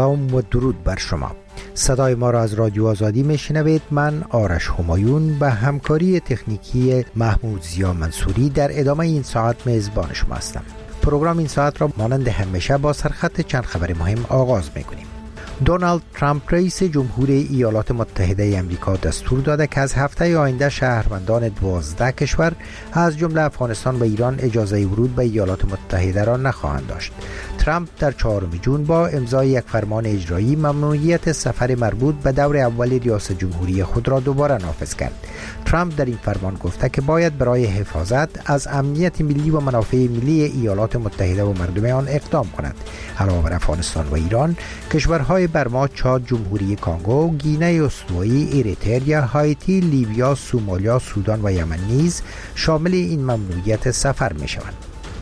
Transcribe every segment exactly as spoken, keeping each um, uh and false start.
سلام و درود بر شما. صدای ما را از رادیو آزادی میشنوید. من آرش همایون به همکاری تکنیکی محمود زیا منصوری در ادامه این ساعت میزبان شما هستم. پروگرام این ساعت را مانند همیشه با سرخط چند خبر مهم آغاز میکنیم. دونالد ترامپ رئیس جمهوری ایالات متحده آمریکا دستور داده که از هفته آینده شهروندان دوازده کشور از جمله افغانستان و ایران اجازه ورود به ایالات متحده را نخواهند داشت. ترامپ در چهارم ژوئن با امضای یک فرمان اجرایی ممنوعیت سفر مربوط به دور اول ریاست جمهوری خود را دوباره نافذ کرد. ترامپ در این فرمان گفته که باید برای حفاظت از امنیت ملی و منافع ملی ایالات متحده و مردم آن اقدام کند. علاوه بر افغانستان و ایران، کشورهای برما، چاد، جمهوری کانگو، گینه استوایی، اریتریا، هایتی، لیبیا، سومالیا، سودان و یمن نیز شامل این ممنوعیت سفر می شوند.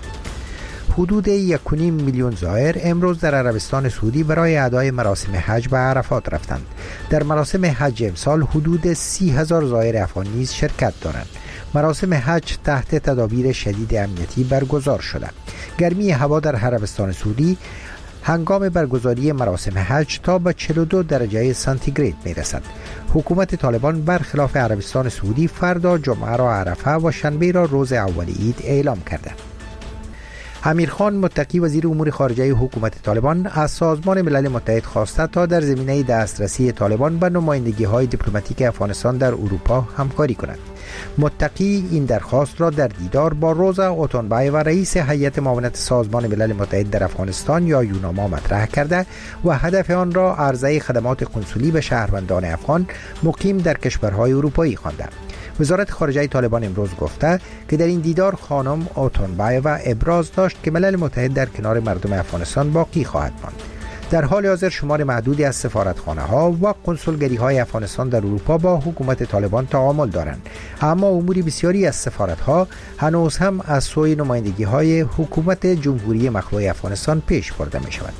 حدود یک و نیم میلیون زائر امروز در عربستان سعودی برای ادای مراسم حج به عرفات رفتند. در مراسم حج امسال حدود سی هزار زائر افغان نیز شرکت دارند. مراسم حج تحت تدابیر شدید امنیتی برگزار شده. گرمی هوا در عربستان سعودی هنگام برگزاری مراسم حج تا به چهل و دو درجه سانتیگراد می رسد. حکومت طالبان برخلاف عربستان سعودی فردا جمعه را عرفه و شنبه را روز اول عید اعلام کرده. امیر خان متقی وزیر امور خارجه حکومت طالبان از سازمان ملل متحد خواسته تا در زمینه دسترسی طالبان به نمایندگی‌های دیپلماتیک افغانستان در اروپا همکاری کند. متقی این درخواست را در دیدار با روزا اوتونبای و رئیس هیئت معاونت سازمان ملل متحد در افغانستان یا یوناما مطرح کرده و هدف آن را عرضه خدمات کنسولی به شهروندان افغان مقیم در کشورهای اروپایی خوانده. وزارت خارجه طالبان امروز گفته که در این دیدار خانم اوتونبایوا ابراز داشت که ملل متحد در کنار مردم افغانستان باقی خواهد ماند. در حال حاضر شمار محدودی از سفارتخانه ها و کنسولگری های افغانستان در اروپا با حکومت طالبان تعامل دارند، اما امور بسیاری از سفارت ها هنوز هم از سوی نمایندگی های حکومت جمهوری مخلوع افغانستان پیش برده می شود.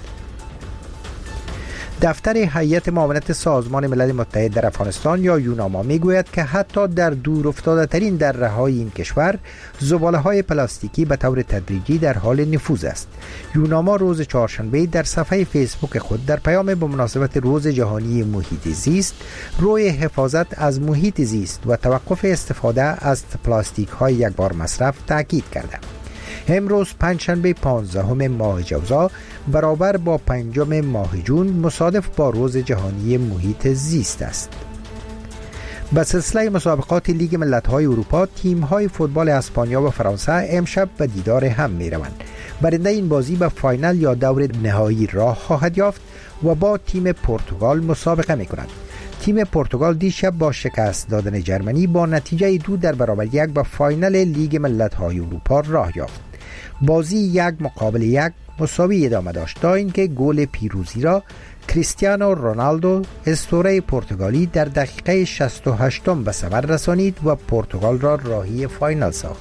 دفتر هیئت معاونت سازمان ملل متحد در افغانستان یا یوناما میگوید که حتی در دور افتاده ترین دره‌های این کشور زباله های پلاستیکی به طور تدریجی در حال نفوذ است. یوناما روز چهارشنبه در صفحه فیسبوک خود در پیام به مناسبت روز جهانی محیط زیست روی حفاظت از محیط زیست و توقف استفاده از پلاستیک های یک بار مصرف تاکید کرده. امروز پنجشنبه پانزدهم ماه جوزا برابر با پنجم ماه جون مصادف با روز جهانی محیط زیست است. به سلسله مسابقات لیگ ملت‌های اروپا، تیم‌های فوتبال اسپانیا و فرانسه امشب به دیدار هم می‌روند. برنده این بازی به فاینال یا دور نهایی راه خواهد یافت و با تیم پرتغال مسابقه می‌کند. تیم پرتغال دیشب با شکست دادن جرمنی با نتیجه دو در برابر یک به فاینال لیگ ملت‌های اروپا راه یافت. بازی یک مقابل یک مساوی ادامه داشت تا اینکه گل پیروزی را کریستیانو رونالدو اسطوره پرتغالی در دقیقه شصت و هشت به ثمر رسانید و پرتغال را راهی فاینال ساخت.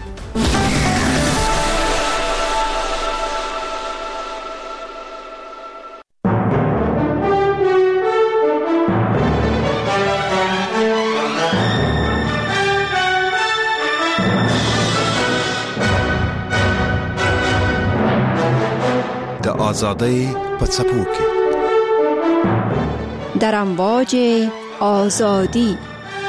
آزادی پڅپو کې در امواج آزادی.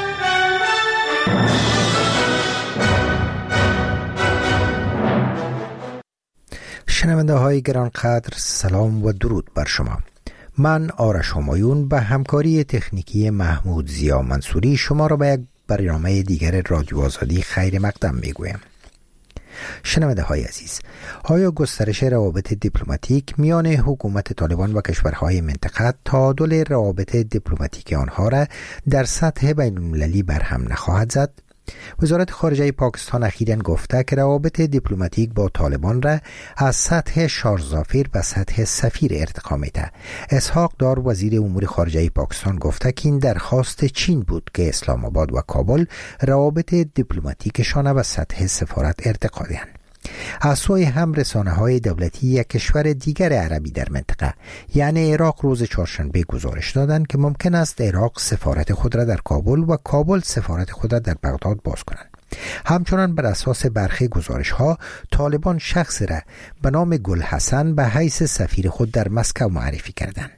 شنونده های گرانقدر، سلام و درود بر شما. من آرش همایون به همکاری تکنیکی محمود زیا منصوری شما را به یک برنامه دیگر رادیو آزادی خیر مقدم میگویم. شنونده های عزیز، آیا گسترش روابط دیپلماتیک میان حکومت طالبان و کشورهای منطقه تعادل روابط دیپلماتیک آنها را در سطح بین المللی برهم نخواهد زد؟ وزارت خارجه پاکستان اخیراً گفته که روابط دیپلماتیک با طالبان را از سطح شارزافیر به سطح سفیر ارتقا میده. اسحاق دار وزیر امور خارجه پاکستان گفته که این درخواست چین بود که اسلام آباد و کابل روابط دیپلماتیکشان به سطح سفارت ارتقا دهند. از سوی هم رسانه‌های دولتی یک کشور دیگر عربی در منطقه یعنی عراق روز چهارشنبه گزارش دادند که ممکن است عراق سفارت خود را در کابل و کابل سفارت خود را در بغداد باز کنند. همچنان بر اساس برخی گزارش‌ها طالبان شخص را به نام گل حسن به حیث سفیر خود در مسکو معرفی کردند.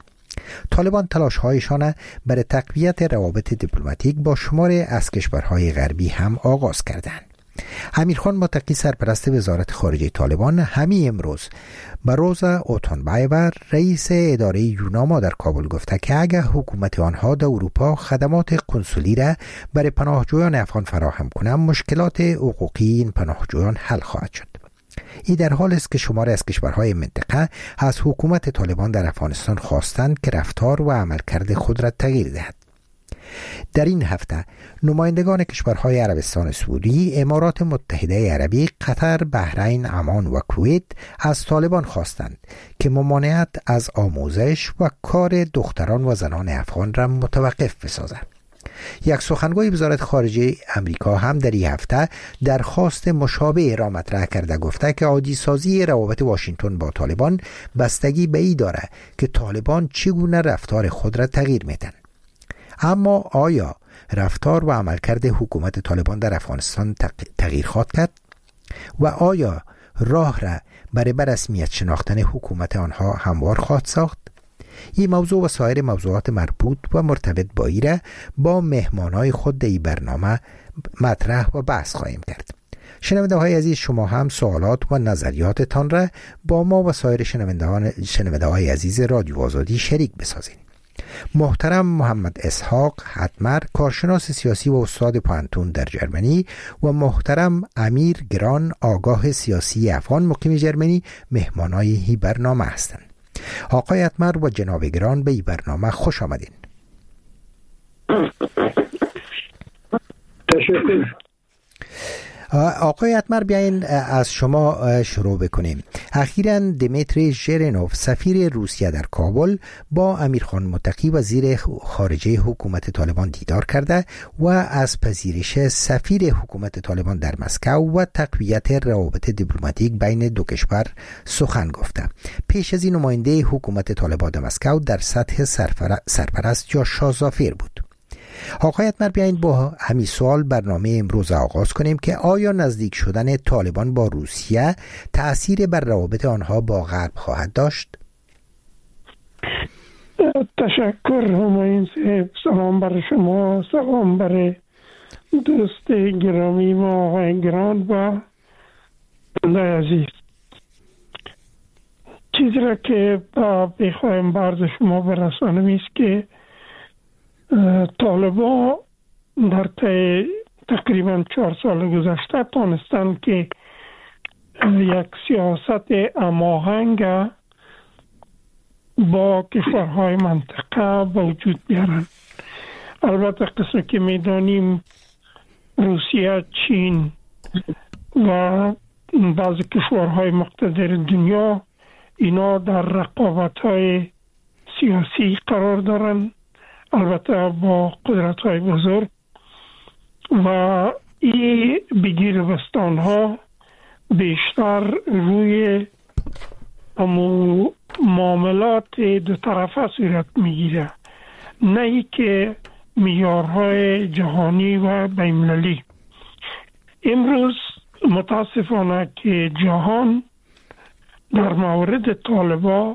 طالبان تلاش‌هایشان برای تقویت روابط دیپلماتیک با شماری از کشورهای غربی هم آغاز کردند. امیرخان متقی سرپرست وزارت خارجه طالبان همین امروز به روزا اوتونبایور رئیس اداره یوناما در کابل گفته که اگر حکومت آنها در اروپا خدمات کنسولی را برای پناهجویان افغان فراهم کنند، مشکلات حقوقی این پناهجویان حل خواهد شد. این در حال است که شماری از کشورهای منطقه از حکومت طالبان در افغانستان خواستند که رفتار و عملکرد خود را تغییر دهد. در این هفته نمایندگان کشورهای عربستان سعودی، امارات متحده عربی، قطر، بحرین، عمان و کویت از طالبان خواستند که ممانعت از آموزش و کار دختران و زنان افغان را متوقف بسازند. یک سخنگوی وزارت خارجه امریکا هم در این هفته درخواست مشابه را مطرح کرده، گفته که عادی سازی روابط واشنگتن با طالبان بستگی به این دارد که طالبان چگونه رفتار خود را تغییر میدن. اما آیا رفتار و عملکرد حکومت طالبان در افغانستان تغییر خواهد کرد و آیا راه را برای به رسمیت شناختن حکومت آنها هموار خواهد ساخت؟ این موضوع و سایر موضوعات مربوط و مرتبط با این را با مهمانای خود در این برنامه مطرح و بحث خواهیم کرد. شنونده های عزیز، شما هم سوالات و نظریاتتان را با ما و سایر شنونده های عزیز رادیو آزادی شریک بسازید. محترم محمد اسحاق حتمر، کارشناس سیاسی و استاد پانتون در جرمنی، و محترم امیر گران، آگاه سیاسی افغان مقیم جرمنی، مهمانای این برنامه هستند. آقای حتمر و جناب گران به این برنامه خوش آمدین. تشکر. آقای حتمر، بیاین از شما شروع بکنیم. اخیراً دمیتری ژرینوف سفیر روسیه در کابل با امیرخان متقی وزیر خارجه حکومت طالبان دیدار کرده و از پذیرش سفیر حکومت طالبان در مسکو و تقویت روابط دیپلماتیک بین دو کشور سخن گفته. پیش از این نماینده حکومت طالبان در مسکو در سطح سرپرست یا شاهزافیر بود. آقای حتمر، بیاین با همین سوال برنامه امروز آغاز کنیم که آیا نزدیک شدن طالبان با روسیه تأثیر بر روابط آنها با غرب خواهد داشت؟ تشکر همایون صاحب. سلام بر شما، سلام بر دوست گرامی ما آقای گران و بنده عزیز. چیزی را که بخوایم برد شما برسانم است که طالبان در طی تقریبا چهار سال گذشته تانستند که یک سیاست هماهنگ با کشورهای منطقه به وجود بیارن. البته قسمی که میدانیم روسیه، چین و بعضی کشورهای مقتدر دنیا اینا در رقابت‌های سیاسی قرار دارن، البته با قدرت‌های بزرگ، و این بگیر بستان ها بیشتر روی امو معاملات دو طرفه صورت میگیره، نه ای که معیارهای جهانی و بین‌المللی. امروز متاسفانه که جهان در مورد طالبان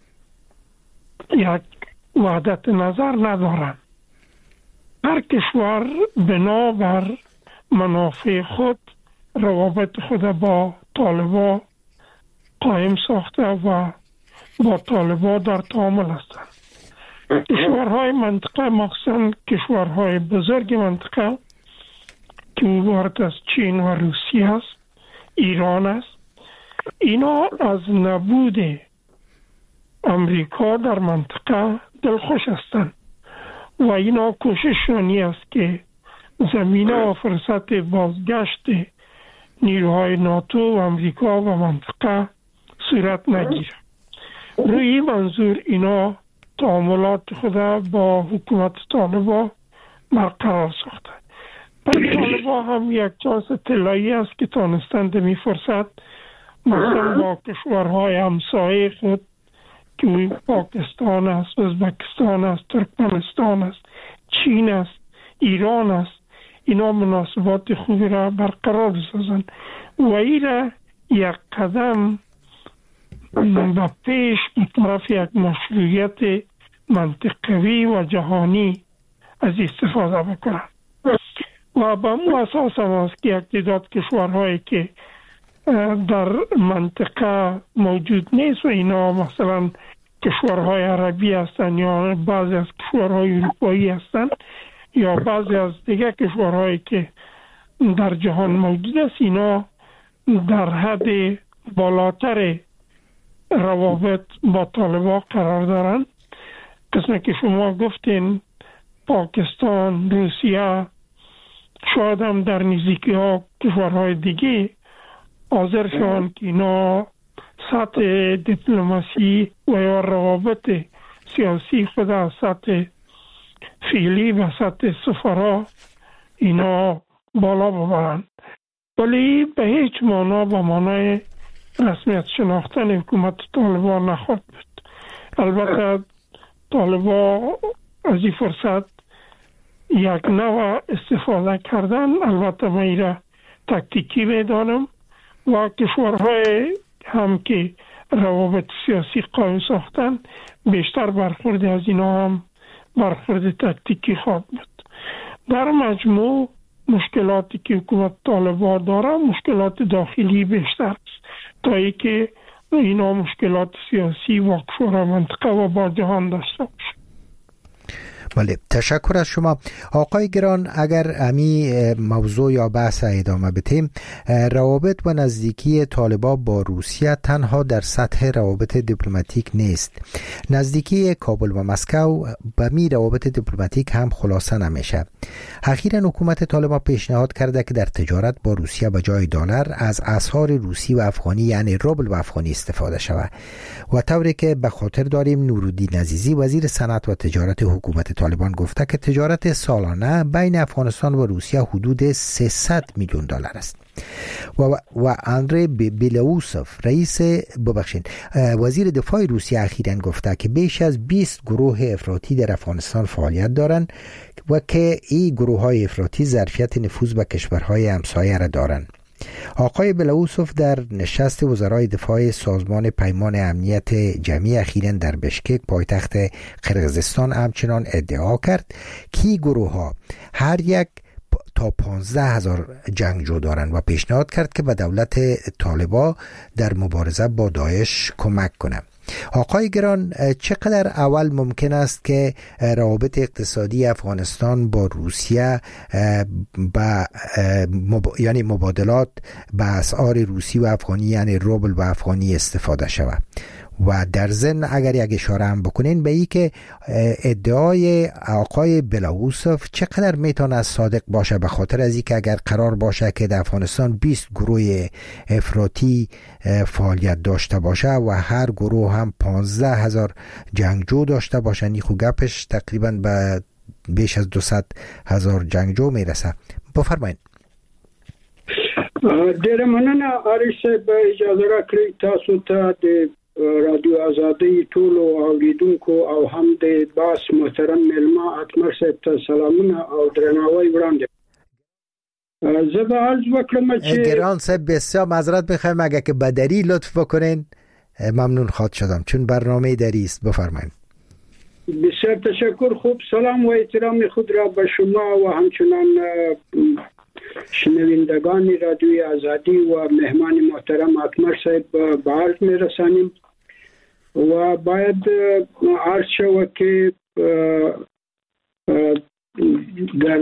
یک وحدت نظر ندارند. هر کشور بنابر منافع خود روابط خود با طالبان قائم ساخته و با طالبان در تعامل هستند. کشورهای منطقه، مخصوصا کشورهای بزرگ منطقه که عبارت از چین و روسیه است، ایران است، اینا از نبود امریکا در منطقه دلخوش هستند و اینا کوششانی است که زمینه و فرصت بازگشت نیروهای ناتو و امریکا و منطقه صورت نگیره. روی منظور اینا تعاملات خود با حکومت طالبان برقرار ساخته. برای طالبان هم یک چانس طلایی است که تانستند می فرصت مثلا با کشورهای همسایه خود که پاکستان است، ازبکستان است، ترکمنستان است، چین است، ایران است، اینا مناسبات خوبی را برقرار بسازند و این را یک قدم به پیش به طرف یک مشروعیت منطقوی و جهانی از استفاده بکنن و به مو اساس هم است که یک تعداد کشورهایی که در منطقه موجود نیست و اینا مثلا کشورهای عربی هستند یا بعضی از کشورهای اروپایی هستند یا بعضی از دیگر کشورهایی که در جهان موجود است، اینا در حد بالاتر روابط با طالبان قرار دارند. قسمی که شما گفتین پاکستان، روسیه، شاید هم در نزدیکی ها کشورهای دیگه حاضر شوند که اینا سطح دیپلماسی و یا روابط سیاسی خود از سطح فعلی و سطح سفرا اینا بالا ببرند، ولی به هیچ معنا به معنای رسمیت شناختن حکومت طالبان نخواهد بود. البته طالبان از این فرصت یک نوع استفاده کردن، البته من ایره تکتیکی میدانم و کشورهای هم که روابط سیاسی قائم ساختن بیشتر برخورد از اینا هم برخورد تکتیکی خواهد بود. در مجموع مشکلاتی که حکومت طالبان داره مشکلات داخلی بیشتر است تا ای که اینا مشکلات سیاسی و کشور منطقه و با جهان داشته باشه. بله، تشکر از شما آقای گران. اگر امی موضوع یا بحث ادامه بدیم، روابط و نزدیکی طالبان با روسیه تنها در سطح روابط دیپلماتیک نیست. نزدیکی کابل و مسکو به می روابط دیپلماتیک هم خلاصه نمیشه. اخیراً حکومت طالبان پیشنهاد کرده که در تجارت با روسیه به جای دلار از اسعار روسی و افغانی یعنی روبل و افغانی استفاده شود و طوری که به خاطر داریم نورالدین عزیزی وزیر صنعت و تجارت حکومت طالبان گفته که تجارت سالانه بین افغانستان و روسیه حدود سیصد میلیون دلار است و و اندری بیلاوسوف رئیس ببخشید وزیر دفاع روسیه اخیراً گفته که بیش از بیست گروه افراطی در افغانستان فعالیت دارند و که این گروه های افراطی ظرفیت نفوذ به کشورهای همسایه را دارند. آقای بلاوسوف در نشست وزرای دفاع سازمان پیمان امنیت جمعی اخیراً در بشکک پایتخت قرقیزستان همچنان ادعا کرد که گروه ها هر یک تا پانزده هزار جنگجو دارند و پیشنهاد کرد که به دولت طالبان در مبارزه با داعش کمک کنند. آقای گران، چقدر اول ممکن است که روابط اقتصادی افغانستان با روسیه با مب... یعنی مبادلات به اسعار روسی و افغانی یعنی روبل و افغانی استفاده شود؟ و در ضمن اگر یک اشاره هم بکنین به ای که ادعای آقای بلاوسوف چقدر میتونه صادق باشه، به خاطر از اینکه اگر قرار باشه که در افغانستان بیست گروه افراطی فعالیت داشته باشه و هر گروه هم پانزده هزار جنگجو داشته باشه، این خو گپش تقریبا به بیش از دویست هزار جنگجو میرسه. بفرمایید. ډیره مننه آرش صاحب، اجازه راکړئ تاسو ته د رادیو آزادۍ ټولو اوریدونکو او هم د باس محترم ملما اکمل صاحب ته سلامونه او درناوی وړاندې. زه به عرض وکړم چې گران صاحب بسیار معذرت میخوایم اگر که به دری لطف بکنین ممنون خواهد شدم چون برنامه دری است. بفرمایید. بسیار تشکر. خوب، سلام و احترام خود را به شما و همچنان شنوندگان رادیوی آزادی و مهمان محترم اکمل صاحب به عرض میرسانیم و باید عرض شود که در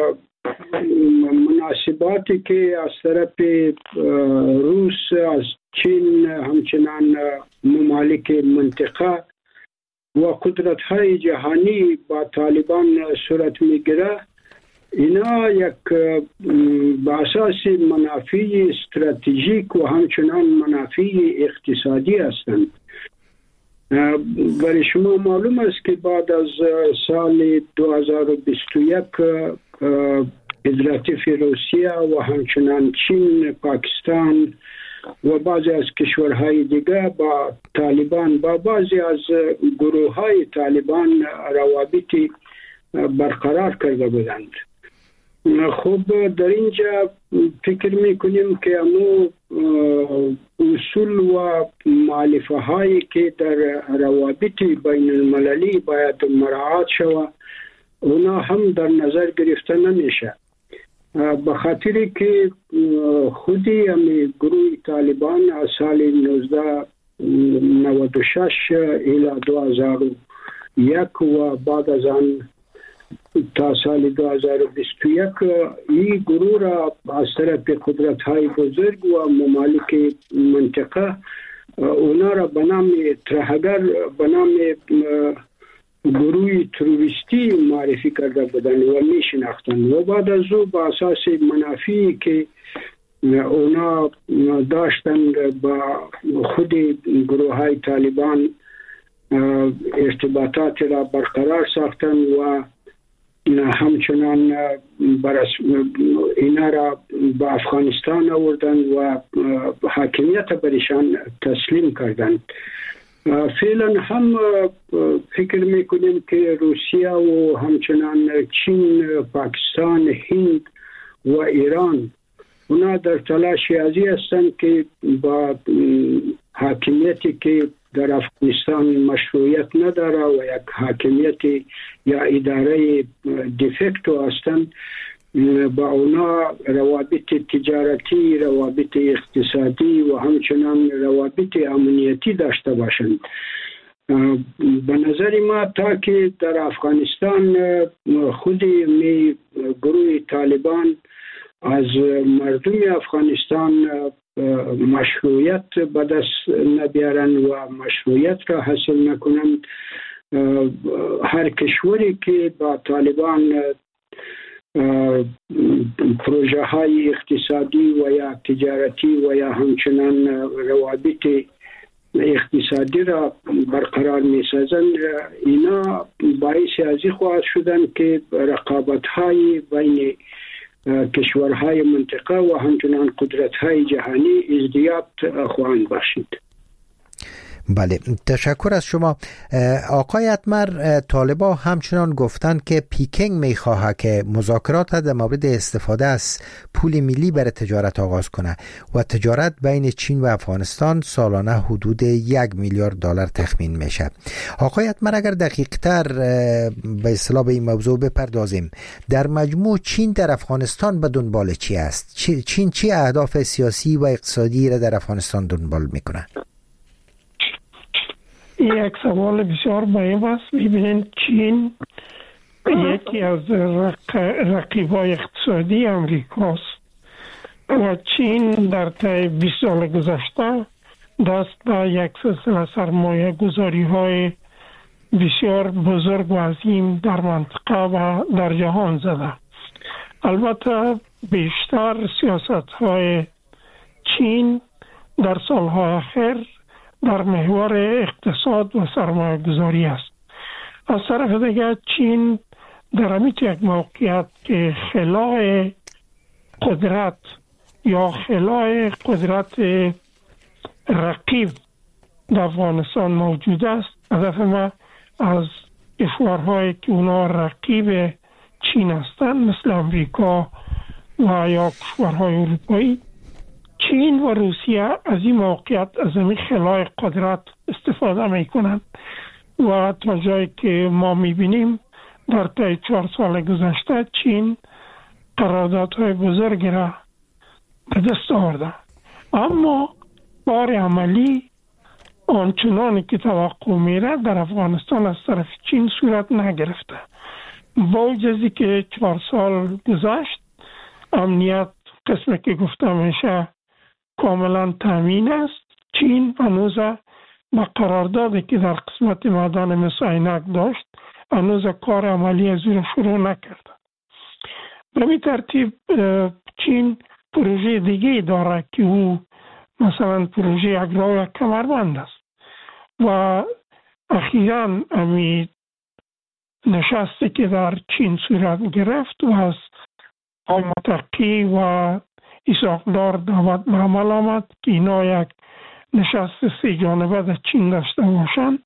مناسباتی که از طرف روس، از چین، همچنان ممالک منطقه و قدرت‌های جهانی با طالبان صورت میگیره، اینا یک با اساس منافع استراتژیک و همچنان منافع اقتصادی هستند. برای شما معلوم است که بعد از سال دو هزار و بیست و یک فدراتیو روسیه و همچنان چین، پاکستان و بعضی از کشورهای دیگه با طالبان با بعضی از گروه‌های طالبان روابطی برقرار کرده بودند. خب در اینجا فکر میکنیم که امو اصول و مؤلفه هایی که در روابط بین المللی باید مراعات شود اونا هم در نظر گرفته نمیشه، به خاطر که خودی امی گروه طالبان از سال نوزده نود و شش الی دو هزار و یک و بعد از آن تا سال دو هزار و بیست و یک این گروه را از طرف قدرت های بزرگ و ممالک منطقه اونا را به نام ترهگر به نام گروه تروریستی معرفی کرده بودن و می شناختن و بعد از او با اساس منافعی که اونا داشتن با خود گروه های طالبان ارتباطات را برقرار ساختن و همچنان اینا را به افغانستان آوردن و حاکمیت برشان تسلیم کردند. فعلا هم فکر میکنیم که روسیه و همچنان چین، پاکستان، هند و ایران اونا در تلاش ازی هستند که با حاکمیتی که در افغانستان مشروعیت نداره و یک حاکمیت یا اداره دیفکتو هستند با اونا روابط تجارتی، روابط اقتصادی و همچنان روابط امنیتی داشته باشند. به نظر ما تا که در افغانستان خود می گروه طالبان از مردم افغانستان مشروعیت به دست نبیارن و مشروعیت را حاصل نکنند، هر کشوری که با طالبان پروژه های اقتصادی و یا تجارتی و یا همچنان روابط اقتصادی را برقرار می سازند، اینا باعث ازی خواهد شدن که رقابت های بین کشورهای منطقه و همچنان قدرت‌های جهانی ازدیاد خواهند باشید. بله، تشکر از شما. آقای اتمر، طالبان همچنان گفتند که پیکنگ میخواهد که مذاکرات در مورد استفاده از پول ملی برای تجارت آغاز کنه و تجارت بین چین و افغانستان سالانه حدود یک میلیارد دلار تخمین میشه. آقای اتمر، اگر دقیق‌تر به اصطلاح به این موضوع بپردازیم، در مجموع چین در افغانستان به دنبال چی است؟ چین چی اهداف سیاسی و اقتصادی را در افغانستان دنبال میکنه؟ یک سوال بسیار مهم است. ببینید، چین یکی از رقیبای اقتصادی امریکاست و چین در طی بیست سال گذشته دست به یک سلسله سرمایه گذاری های بسیار بزرگ و عظیم در منطقه و در جهان زده. البته بیشتر سیاست های چین در سالهای اخیر در محور اقتصاد و سرمایه گذاری است. از طرف دیگر چین در همیت یک موقعیت که خلای قدرت یا خلای قدرت رقیب در افغانستان موجود است. هدف ما از کشورهایی که اونا رقیب چین هستند مثل امریکا و یا کشورهای اروپایی، چین و روسیه از این موقعیت از این خلای قدرت استفاده می کنند و تا جایی که ما می بینیم در طی چهار سال گذشته چین قراردادهای بزرگی را به دست آورده، اما بار عملی آنچنانی که توقع میره در افغانستان از طرف چین صورت نگرفته. با وجودی که چهار سال گذشت امنیت قسمی که گفته میشه کاملا تامین است، چین هنوز با قراردادی که در قسمت معدن مس عینک داشت هنوز کار عملی از او شروع نکرده. به این ترتیب چین پروژه دیگه داره که او مثلا پروژه اگرای کمربند است و اخیراً امی نشستی که در چین صورت گرفت و از آماتقی و ایساقدار دعوت به عمل آمد که اینا یک نشست سی جانبه در چین داشته باشند.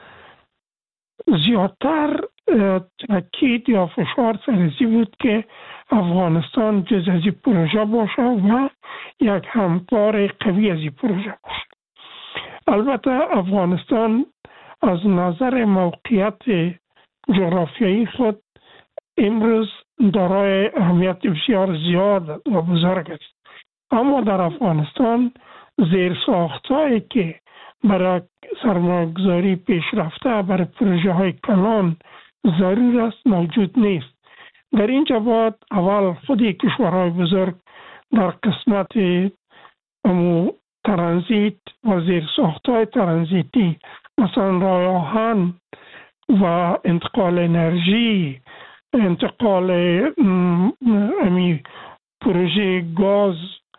زیادتر تاکید یا فشار سرزی بود که افغانستان جز از این پروژه باشه و یک همکار قوی از این پروژه باشد. البته افغانستان از نظر موقعیت جغرافیایی خود امروز دارای اهمیت بسیار زیاد و بزرگ است، اما در افغانستان زیرساخت‌هایی که برای سرمایه‌گذاری پیشرفته برای پروژه های کلان ضرور است موجود نیست. در اینجا باید اول خود کشورهای بزرگ در قسمت امو ترانزیت و زیرساخت‌های ترانزیتی مثلا راه آهن و انتقال انرژی، انتقال امی پروژه گاز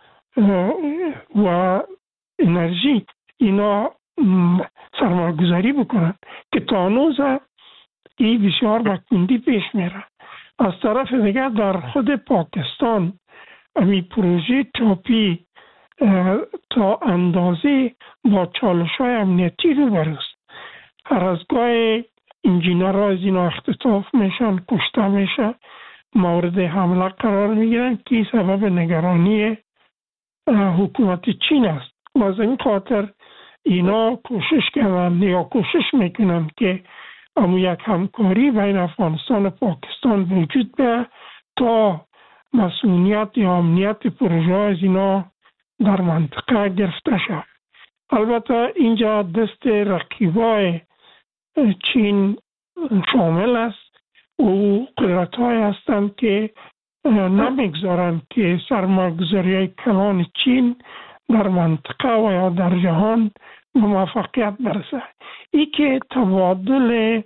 و انرژی، اینا سرمایه گذاری بکنن که تا هنوز این بسیار به کندی پیش میره. از طرف دیگر در خود پاکستان امی پروژه چاپی تا اندازه با چالش‌های امنیتی روبرو است. هر از گاه انجینرها از اینا اختطاف میشن، کشته میشه، مورد حمله قرار میگیرن که سبب نگرانی حکومت چین است. و از این خاطر اینا کوشش کردن یا کوشش میکنن که اما یک همکاری بین افغانستان و پاکستان وجود به تا مسئولیت یا امنیت پروژه از اینا در منطقه گرفته شد. البته اینجا دست رقیبای چین شامل است و قدرت های هستند که نمیگذارند که سرمایه‌گذاری های کلان چین در منطقه و یا در جهان به موفقیت برسه. ای که تبادل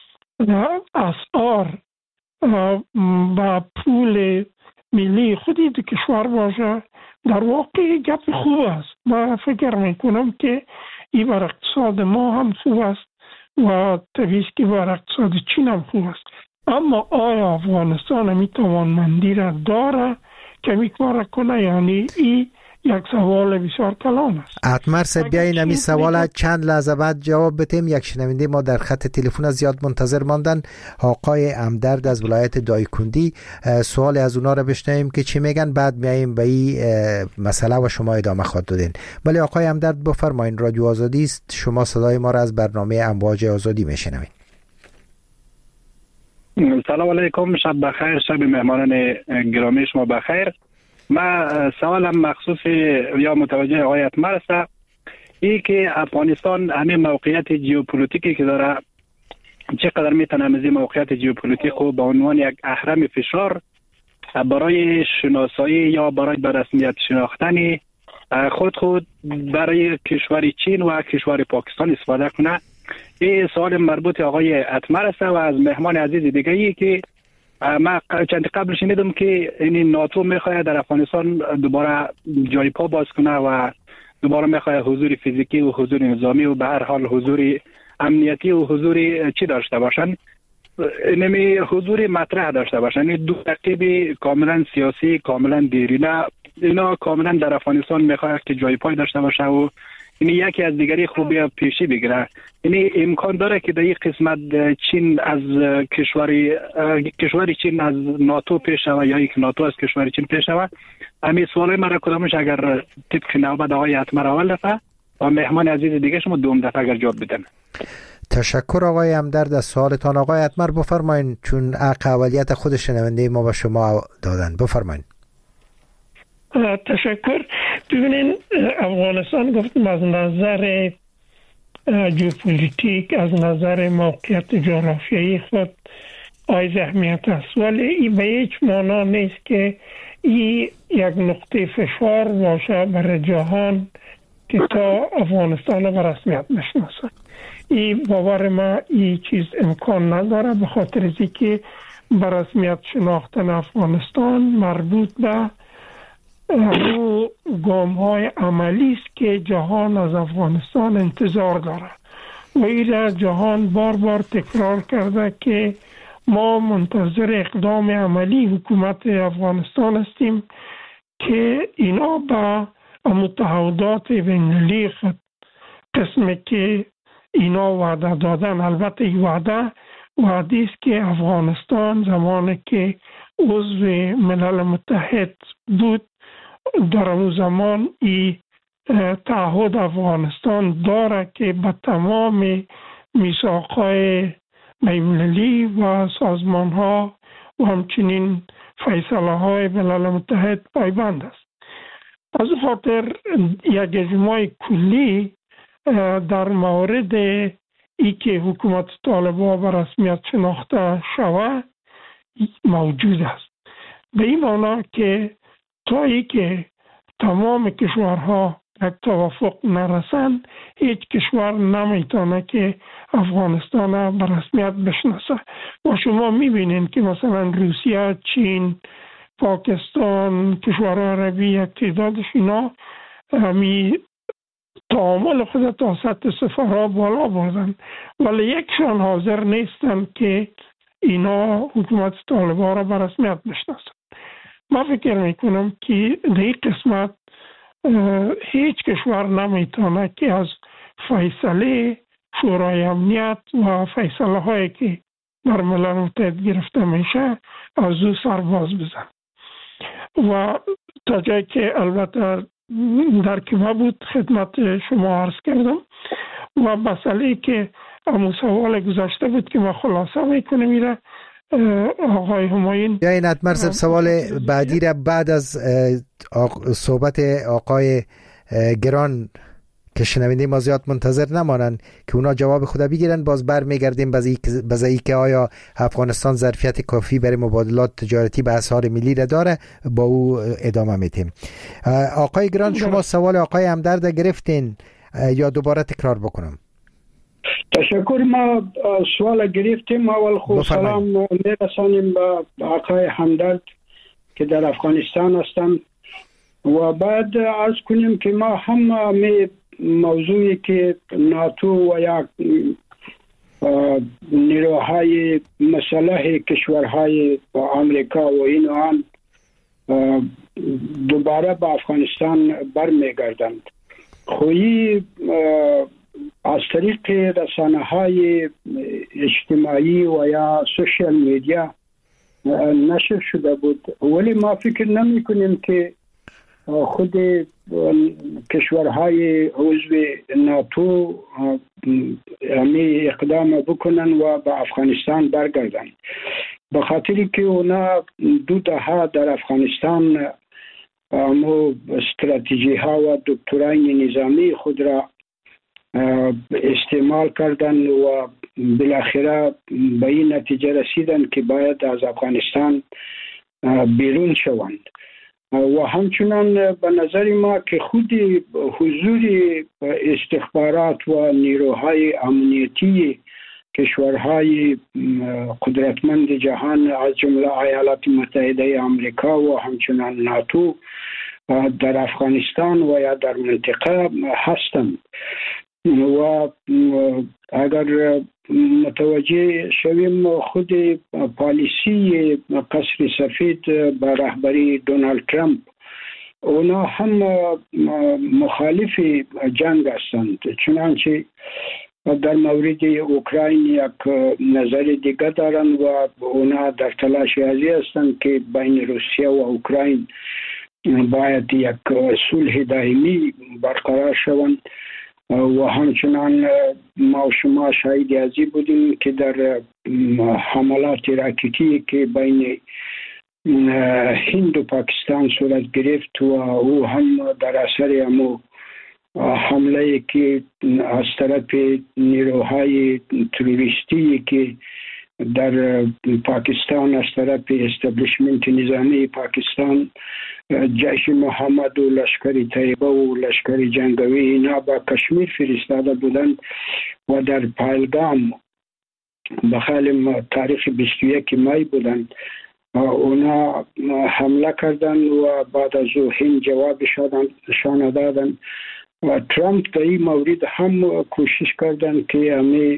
اسعار با پول ملی خودی دو کشور باشه در واقع گپ خوب است. من فکر میکنم که این بر اقتصاد ما هم خوب است و طبیعی که بر اقتصاد چین هم خوب است. اما آیا افغانستان همی توانمندی را داره که می کار کنه؟ یعنی این یک سوال بسیار کلان است. اتمر صاحب بیاین امی سوال چند لحظه بعد جواب بدیم. یک شنونده ما در خط تلفن زیاد منتظر ماندن، آقای امدرد از ولایت دایکندی. سوال از اونا رو بشنویم که چی میگن، بعد میایم به این مسئله و شما ادامه خواهد دادین. ولی آقای امدرد بفرمایید، رادیو آزادی است، شما صدای ما را از برنامه امواج آزادی میشنوید. سلام علیکم، شب بخیر، شب مهمانان گرامی شما بخیر. ما سوالم مخصوص یا متوجه آقای اتمر است، ای که افغانستان همین موقعیت ژئوپلیتیکی که داره چقدر میتونه از موقعیت ژئوپلیتیک و به عنوان یک اهرم فشار برای شناسایی یا برای به رسمیت شناختن خود خود برای کشور چین و کشور پاکستان استفاده کنه. این سوال مربوط آقای اتمر است و از مهمان عزیز دیگه ای که ما چند قبل شنیدم که این ناتو میخواد در افغانستان دوباره جای پا باز کنه و دوباره میخواد حضور فیزیکی و حضور نظامی و به هر حال حضور امنیتی و حضور چی داشته باشن، نمی حضور مطرح داشته باشن. این دو رقیب کاملا سیاسی، کاملا دیرینه، اینا کاملا در افغانستان میخواد که جای پای داشته باشه و این یکی از دیگری خوبی پیشی بگیره. این امکان داره که در این قسمت چین از کشوری کشور چین از ناتو پیش شود یا یک ناتو از کشور چین پیش شود. همین سوالای مرا کدامش اگر طبق نوبت آقای اتمر اول دفعه و مهمان عزیز دیگه شما دوم دفعه اگر جواب بدن. تشکر آقای امدرد از سوالتان. آقای اتمر بفرمایید، چون اولویت خود شنونده ما به شما دادن. بفرمایید. تشکر. ببینین افغانستان گفتم از نظر ژئوپلیتیک، از نظر موقعیت جغرافیایی خود ای اهمیت است، ولی این به هیچ معنا نیست که این یک نقطه فشار باشه برای جهان که تا افغانستان به رسمیت نشناسه. این باور ما این چیز امکان نداره، به خاطر از اینکه به رسمیت شناختن افغانستان مربوط به او گام های عملی است که جهان از افغانستان انتظار داره و این جهان بار بار تکرار کرده که ما منتظر اقدام عملی حکومت افغانستان هستیم که اینا با متعهدات بین‌المللی خود قسمی که اینا وعده دادن. البته این وعده وعده است که افغانستان زمانی که عضو ملل متحد بود در اون زمان ای تعهد افغانستان داره که به تمام میثاق‌های بین‌المللی و سازمان‌ها و همچنین فیصله‌های ملل متحد پایبند است. از خاطر یک اجماع کلی در مورد ای که حکومت طالبان به رسمیت شناخته شود موجود است. به این معنی که تا ای که تمام کشورها یک توافق نرسند هیچ کشور نمیتونه که افغانستان به رسمیت بشناسه. و شما میبینید که مثلا روسیه، چین، پاکستان، کشورهای عربی یک تعدادش اینا همی تعامل خود تا سطح سفرها بالا بردن ولی یکشان حاضر نیستن که اینا حکومت طالبان را به رسمیت بشناسن. من فکر میکنم که در این قسمت هیچ کشور نمیتونه که از فیصله شورای امنیت و فیصله هایی که در ملل متحد گرفته میشه از او سرباز بزن. و تا جایی که البته در کمه بود خدمت شما عرض کردم و مسئله که همون سوال گذاشته بود که ما خلاصه میکنه میره آقای همایون. یا این اتمرسب سوال بعدی را بعد از صحبت آقای گران که شنونده ما زیاد منتظر نمانند که اونا جواب خدا بگیرن، باز بر میگردیم به ای که آیا افغانستان ظرفیت کافی برای مبادلات تجارتی به اسعار ملی را داره، با او ادامه میتیم. آقای گران شما سوال آقای همدرد گرفتین یا دوباره تکرار بکنم؟ تشکر. ما سوال گرفتیم. اول خود سلام میرسانیم به آقای همدرد که در افغانستان هستند و بعد عرض کنیم که ما هم می موضوعی که ناتو و یا نیروهای مسلح کشورهای آمریکا و این آن دوباره به افغانستان برمیگردند. خویی از طریق رسانه‌های اجتماعی و یا سوشال میدیا نشر شده بود، ولی ما فکر نمی کنیم که خود کشورهای عضو ناتو همی اقدام بکنن و به افغانستان برگردن، به خاطری که اونا دو دهه در افغانستان امو استراتژی ها و دکترای نظامی خود را استعمال کردن و بالاخره به این نتیجه رسیدن که باید از افغانستان بیرون شوند. و همچنان به نظر ما که خود حضور استخبارات و نیروهای امنیتی کشورهای قدرتمند جهان از جمله ایالات متحده آمریکا و همچنان ناتو در افغانستان و یا در منطقه هستند و اگر متوجه شویم خود پالیسی قصر سفید به رهبری دونالد ترامپ اونا هم مخالف جنگ هستند، چنانچه در مورد اوکراین یک نظر دیگه دارند و اونا در تلاش ازی هستند که بین روسیه و اوکراین باید یک صلح دائمی برقرار شوند و همچنان ما و شما شاهد ازی بودیم که در حملات راکتی که بین هند و پاکستان صورت گرفت و او هم در اثر امو حمله که از طرف نیروهای تروریستی که در پاکستان از طرف استبلیشمنت نظامی پاکستان جیش محمد و لشکر طیبه و لشکر جنگوی اینا با کشمیر فرستاده بودند و در پهلگام بخال تاریخ بیست و یک مای بودند اونا حمله کردن و بعد از او هند جواب شان دادن و ترامپ در این مورد هم کوشش کردن که همی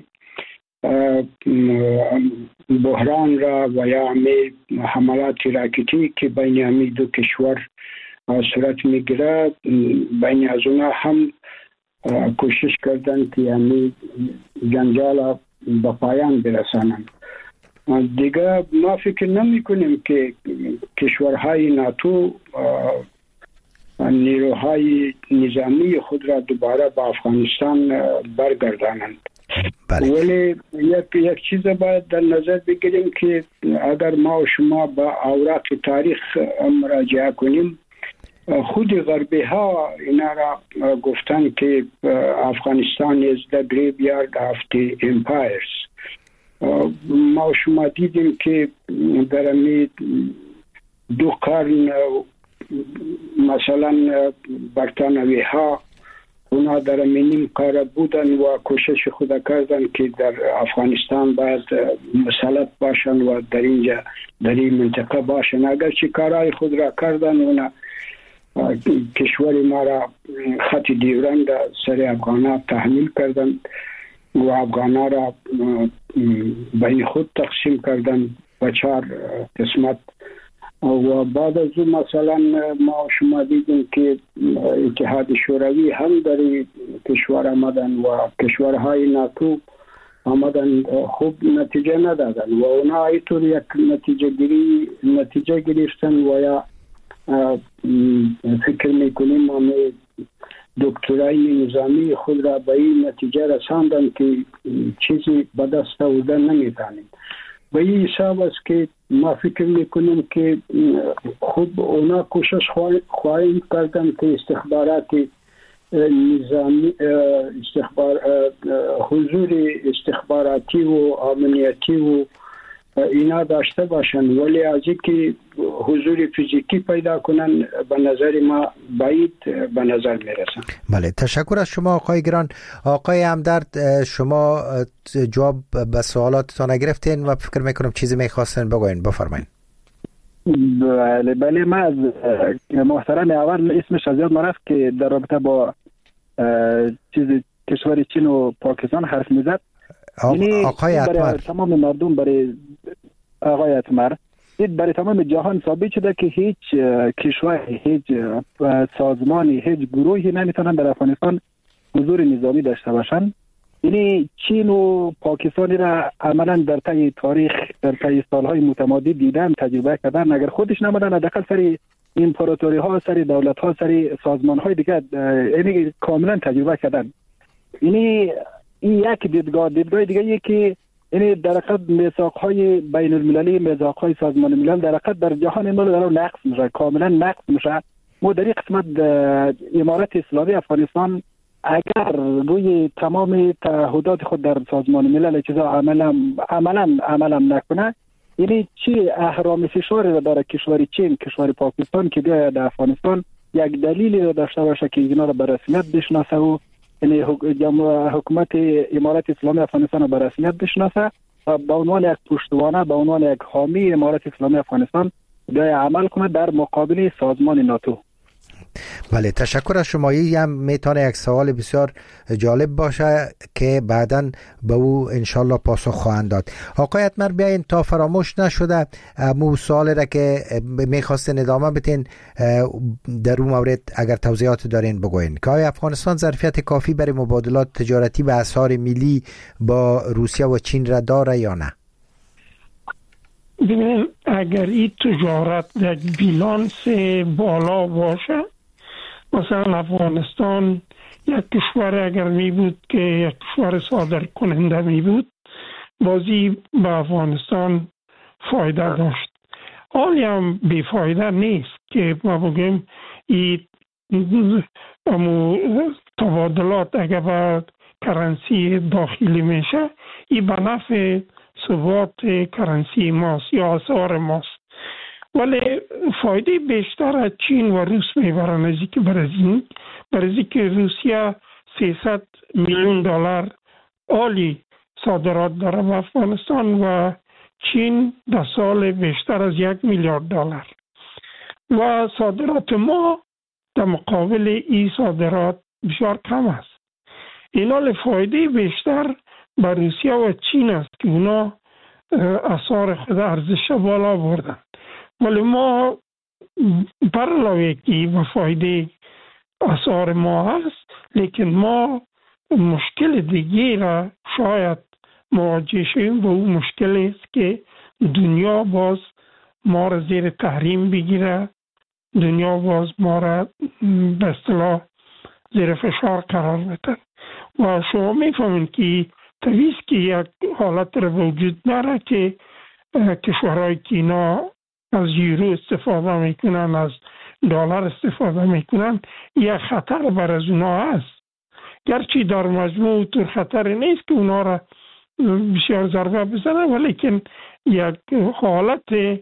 بحران را و یا همی حملات راکتی که بین همی دو کشور صورت میگیره بین از اونا هم کوشش کردن که همی جنجال به پایان برسانند. دیگه ما فکر نمی کنیم که کشورهای ناتو نیروهای نظامی خود را دوباره به افغانستان برگردانند. بله. ولی یک یک چیز باید در نظر بگیریم که اگر ما و شما به اوراق تاریخ مراجعه کنیم، خود غربی ها اینا را گفتن که افغانستان is the graveyard of the empires. ما و شما دیدیم که در امی دو قرن مثلا برطانوی ها اونا در امینیم کار بودن و کوشش خود کردن که در افغانستان باید مسلط باشن و در اینجا در این منطقه باشن. اگرچه کارهای خود را کردن، اونا کشور ما را خط دیورند سر افغانها تحمیل کردن و افغانها را بین خود تقسیم کردن و چهار قسمت. و بعد از اون مثلا ما شما دیدیم که اتحاد شوروی هم در کشور آمدن و کشورهای ناتو آمدن، خوب نتیجه ندادن و اونا اینطور یک نتیجه گیری نتیجه گرفتن و یا فکر میکنیم ما دکترای نظامی خود را به این نتیجه رساندن که چیزی به دست آوردن نمیتونیم. به این حساب است که ما فکر میکنیم که خوب اونا کوشش خواهیم کردن که استخبارات نظامی استخبار حضور استخباراتی و امنیتی و اینا داشته باشن، ولی از اینکه حضور فیزیکی پیدا کنن به نظر ما بعید به نظر میرسن. بله، تشکر از شما آقای گران. آقای همدرد، شما جواب به سوالاتتان نگرفتین و فکر میکنم چیزی میخواستن بگوین، بفرمایید. بله بله، من از محترم اول اسمش از یاد مرفت که در رابطه با چیز کشور چین و پاکستان حرف میزد. آقای اتمر، تمام مردم برای آقای اتمر برای تمام جهان ثابت شده که هیچ کشوری، هیچ سازمانی، هیچ گروهی نمیتونن در افغانستان حضور نظامی داشته باشن. یعنی چین و پاکستانی را عملا در طی تاریخ، در طی سالهای متمادی دیدن، تجربه کردن. اگر خودش نمودن، حداقل سری امپراتوری ها، سری دولت ها، سری سازمان های دیگه یعنی کاملا تجربه کردن. یعنی این یک دیدگاه دیدگاه دیگه ای که یعنی در حقیقت میثاق‌های بین المللی، میثاق‌های سازمان ملل در حقیقت در جهان ما داره نقض میشه، کاملا نقض میشه. ما در این قسمت امارت اسلامی افغانستان اگر روی تمام تعهدات خود در سازمان ملل چیزا عملا عملا عملا نکنه، یعنی چی اهرام فشاری داره کشور چین، کشور پاکستان که بیاید در افغانستان یک دلیلی داشته باشه که اینا را به رسمیت بشناسه و یعنی حکومت امارت اسلامی افغانستان را به رسمیت بشناسه و به عنوان یک پشتوانه، به عنوان یک حامی امارت اسلامی افغانستان بیاید عمل کنه در مقابل سازمان ناتو. بله، تشکر از شما. این هم میتونه یک سوال بسیار جالب باشه که بعداً به او انشالله پاسخ خواهند داد. آقای اتمر، بیاین تا فراموش نشده مو سوالی را که میخواستین ادامه بتین در اون مورد اگر توضیحات دارین بگوین که آیا افغانستان ظرفیت کافی برای مبادلات تجارتی و اسعار ملی با روسیه و چین را داره یا نه؟ ببینید، اگر این تجارت در بیلانس بالا باشه، مثلا افغانستان یک کشور اگر می بود که یک کشور صادر کننده می بود، بازی به افغانستان فایده داشت. حالی هم بی فایده نیست که ما بگیم این تبادلات اگر به کرنسی داخلی میشه، این به نفع ثبات کرنسی ماست یا اسعار ماست. ولی فایده بیشتر از چین و روس میبرن از اینکه برزین برای که روسیه سیصد میلیون دلار عالی صادرات داره به افغانستان و چین در سال بیشتر از یک میلیارد دلار و صادرات ما در مقابل این صادرات بسیار کم است. اینا فایده بیشتر به روسیه و چین است که اونا اسعار خود ارزش بالا بردن، ولی ما بر علاوه که به فایده اسعار ما هست، لیکن ما مشکل دیگه را شاید مواجه شویم و اون مشکل است که دنیا باز ما را زیر تحریم بگیره، دنیا باز ما را به اصطلاح زیر فشار قرار بدن و شما میفهمید که طبیعی است که یک حالت را وجود داره که کشورهای که اینا از یورو استفاده میکنن، از دلار استفاده میکنن، یک خطر بر از اونا هست. گرچه در مجموع طور خطر نیست که اونا را بسیار ضربه بزنه، ولیکن یک حالت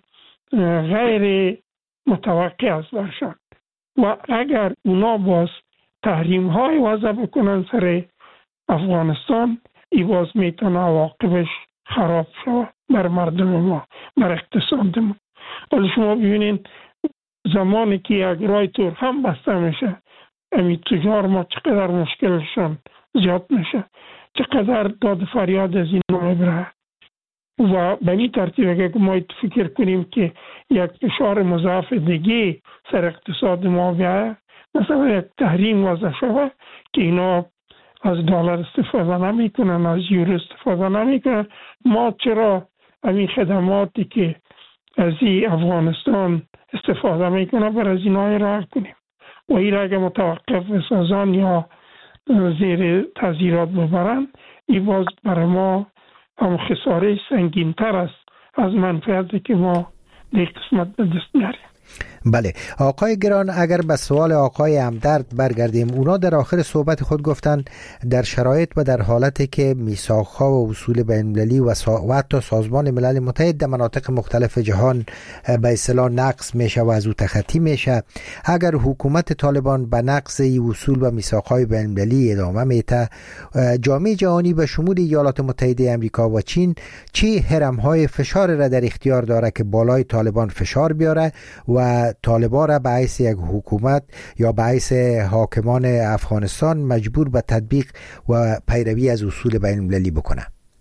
غیر متوقع است برشان و اگر اونا باز تحریم های وضع بکنن سر افغانستان، ای باز میتونه عواقبش خراب شود بر مردم ما، بر اقتصاد ما. ولی شما ببینید زمانی که یک رای تور هم بسته میشه، امی تجار ما چقدر مشکلشان زیاد میشه، چقدر داد فریاد از این میبره و به این ترتیب اگر ما فکر کنیم که یک فشار مضاعف دیگه سر اقتصاد ما بیایه، مثلا یک تحریم وضع شود که اینا از دلار استفاده نمی کنن، از یورو استفاده نمی کنن، ما چرا این خدماتی که از این افغانستان استفاده می کنن بر از اینای راه کنیم و این را اگر متوقف بسازن یا زیر تذیرات ببرن، این باز برای ما هم خساره سنگین تر است از منفعتی که ما در قسمت به دست میاریم. بله آقای گران، اگر به سوال آقای همدرد برگردیم، اونا در آخر صحبت خود گفتن در شرایط و در حالتی که میثاق‌ها و اصول بین‌المللی و, سا... و حتی سازمان ملل متحد در مناطق مختلف جهان به اصطلاح نقض میشه و از او تخطی میشه، اگر حکومت طالبان به نقض اصول و میثاق‌های بین‌المللی ادامه میده، جامعه جهانی به شمول ایالات متحده آمریکا و چین چه هرم‌های فشار را در اختیار داره که بالای طالبان فشار بیاره و طالبان را به حیث یک حکومت یا به حیث حاکمان افغانستان مجبور به تطبیق و پیروی از اصول بین المللی بکنه؟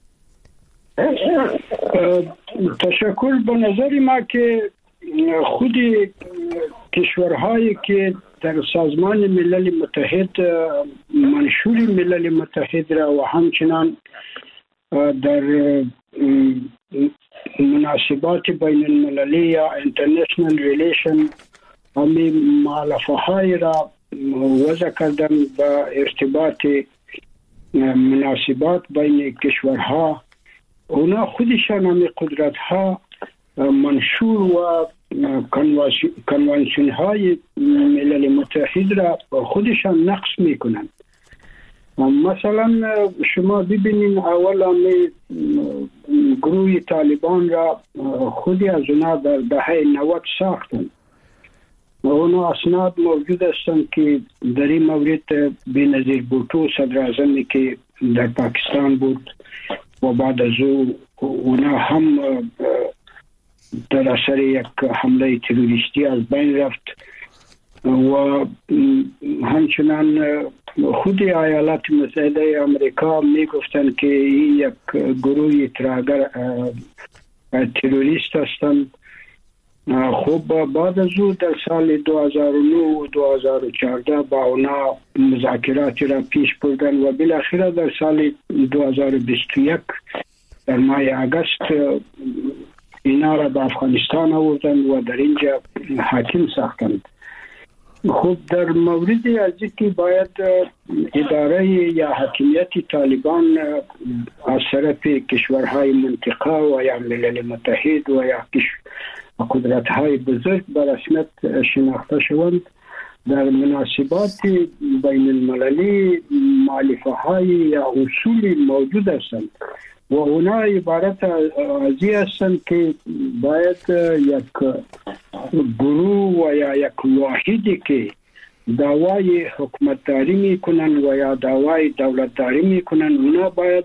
تشکر. به نظر ما که خود کشورهایی که در سازمان ملل متحد منشور ملل متحد را و همچنان در مناسبات بین المللی یا انترنشنل ریلیشن همی مؤلفه های را وضع کردن با ارتباط مناسبات بین کشورها، اونا خودشان همی قدرت ها منشور و کنوانسیون های ملل متحد را خودشان نقض میکنند. مثلا شما ببینین اول همی گروه طالبان را خودی از اونا در دهه نود ساختن. اونا اسناد موجود هستند که در این مورد بینظیر بوتو صدر اعظمی که در پاکستان بود و بعد از او اونا هم در اثر یک حمله تروریستی از بین رفت و همچنان خود ایالات متحده آمریکا می گفتند که این یک گروه تراگر تروریست هستند. خب بعد از او در سال دو هزار و نه و دو هزار و چهارده با اونا مذاکراتی را پیش بردن و بالاخره در سال دو هزار و بیست و یک در ماه اگست اینا را به افغانستان آوردن و در اینجا حاکم ساختند. خب در مورد از اینکه باید اداره یا حاکمیت طالبان از طرف کشورهای منطقه و یا ملل متحد و یا قدرت‌های بزرگ به رسمیت شناخته شوند، در مناسبات بین المللی مؤلفه‌های یا اصول موجود هستند و اونا عبارت از این هستند که باید یک گروه و یا یک واحدی که دعوای حکومتداری میکنن و یا دعوای دولتداری میکنن، اونا باید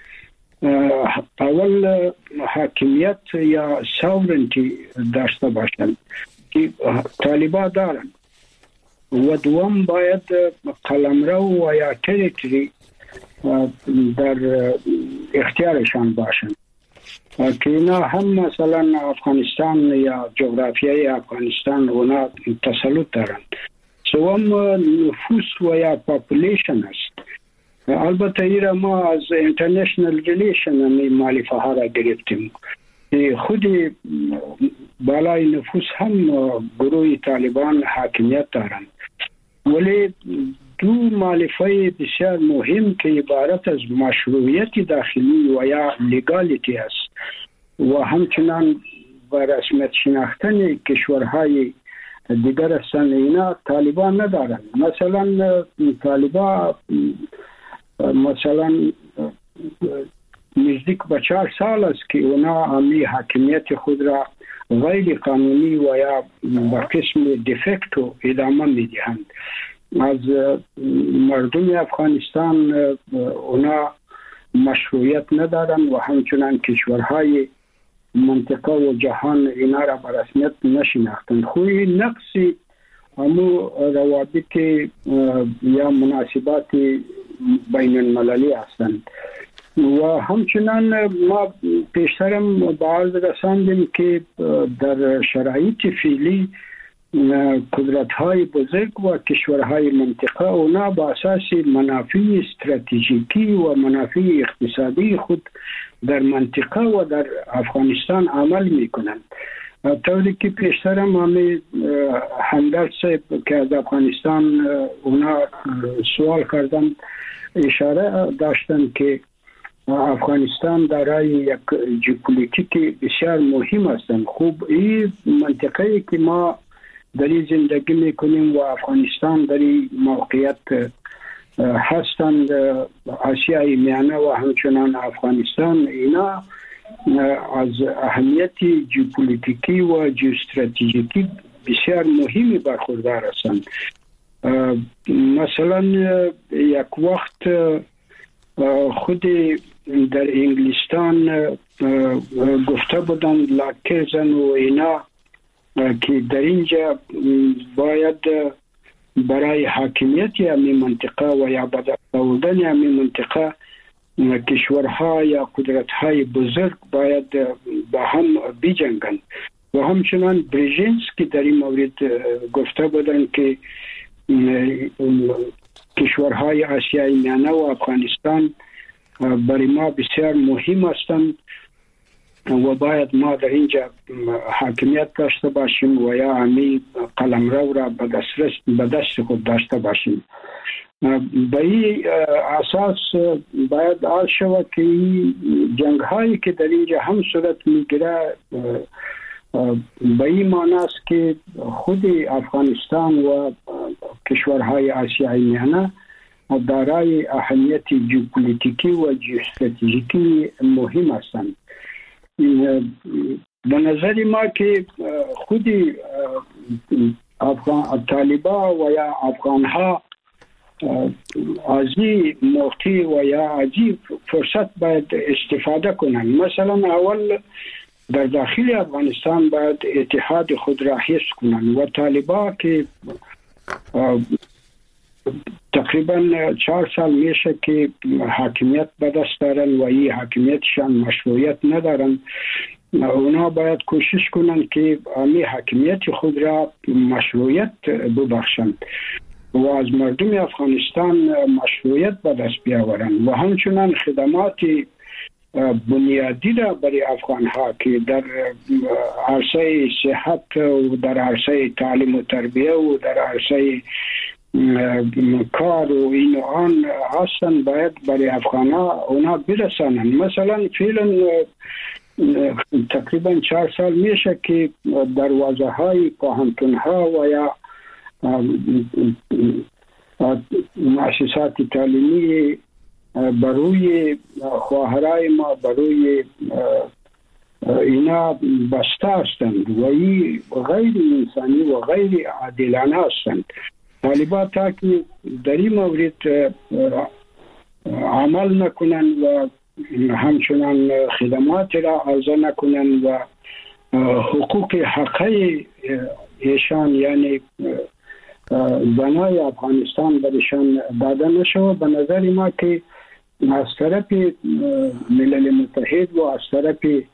اول حاکمیت یا ساورنتی داشته باشند که طالبان دارن و دوم باید قلمرو و یا تریتری در اختیارشان باشند که اینا هم مثلا افغانستان یا جغرافیای افغانستان اونا تسلط دارند. سوم نفوس و یا پاپولیشن است. البته ایرا ما از انترنشنل ریلیشن همی مؤلفه ها را گرفتیم. خود بالای نفوس هم گروه طالبان حاکمیت دارند، ولی دو مؤلفه بسیار مهم که عبارت از مشروعیت داخلی و یا لگالیتی است و همچنان با رسمیت شناختن کشورهای دیگر هستند، اینا طالبان ندارند. مثلا طالبان مثلا نزدیک به چهار سال است که اونا عملی حاکمیت خود را غیر قانونی و یا با قسم دیفکتو ادامه میدهند. از مردم افغانستان اونا مشروعیت ندارند و همچنان کشورهای منطقه و جهان اینا را به رسمیت نشناختند. خوی نقصی همو روابط یا مناسبات بین المللی هستند و همچنان ما پیشترم باز رساندیم که در شرایط فعلی قدرت‌های بزرگ و کشورهای منطقه اونا با اساس منافع استراتژیکی و منافع اقتصادی خود در منطقه و در افغانستان عمل میکنند. طوری که پیشترم همه همدرد صاحب که از افغانستان اونا سوال کردن اشاره داشتن که افغانستان دارای یک ژئوپلیتیک بسیار مهم هستند. خوب این منطقه‌ای که ما در این زندگی میکنیم و افغانستان در این موقعیت هستند، آسیای میانه و همچنان افغانستان، اینا از اهمیت ژئوپلیتیکی و ژئواستراتژیکی بسیار مهمی برخوردار هستند. مثلا یک وقت خود در انگلستان گفته بودند لاکرزن و اینا که در اینجا باید برای حاکمیت همین منطقه و یا به دست آوردن همین منطقه کشورها یا قدرت‌های بزرگ باید با هم بجنگند و همچنان برژینسکی در این مورد گفته بودند که کشورهای آسیای میانه و افغانستان برای ما بسیار مهم هستند و باید ما در اینجا حاکمیت داشته باشیم و یا همی قلمرو را به دسترس به دست خود داشته باشیم. به این اساس باید آل شود که جنگ هایی که در اینجا هم صورت میگیره به این معنی است که خود افغانستان و کشورهای آسیای میانه دارای اهمیت ژئوپلیتیکی و ژئواستراتژیکی مهم هستند. به نظر ما که خود افغان طالبان و یا افغان ها از این موقع و یا از این فرصت باید استفاده کنند. مثلا اول در داخل افغانستان باید اتحاد خود را حفظ کنند و طالبان که تقریبا چهار سال میشه که حاکمیت به دست دارن و این حاکمیتشان مشروعیت ندارن، اونا باید کوشش کنند که امی حاکمیت خود را مشروعیت ببخشند و از مردم افغانستان مشروعیت به دست بیاورند و همچنان خدمات بنیادی را برای افغان ها که در عرصه صحت و در عرصه تعلیم و تربیه و در عرصه کار و این و آن هستن باید برای افغان ها اونا برسانند. مثلا فعلا تقریبا چهار سال میشه که دروازه های پوهنتون ها و یا مؤسسات تعلیمی بروی خواهرای ما بروی اینا بسته هستند و این غیر انسانی و غیر عادلانه هستند. طالبان تا که در این مورد عمل نکنند و همچنان خدمات را عرضه نکنند و حقوق حقی ایشان یعنی زنای افغانستان برشان داده نشو، به نظر ما که از طرف ملل متحد و از طرف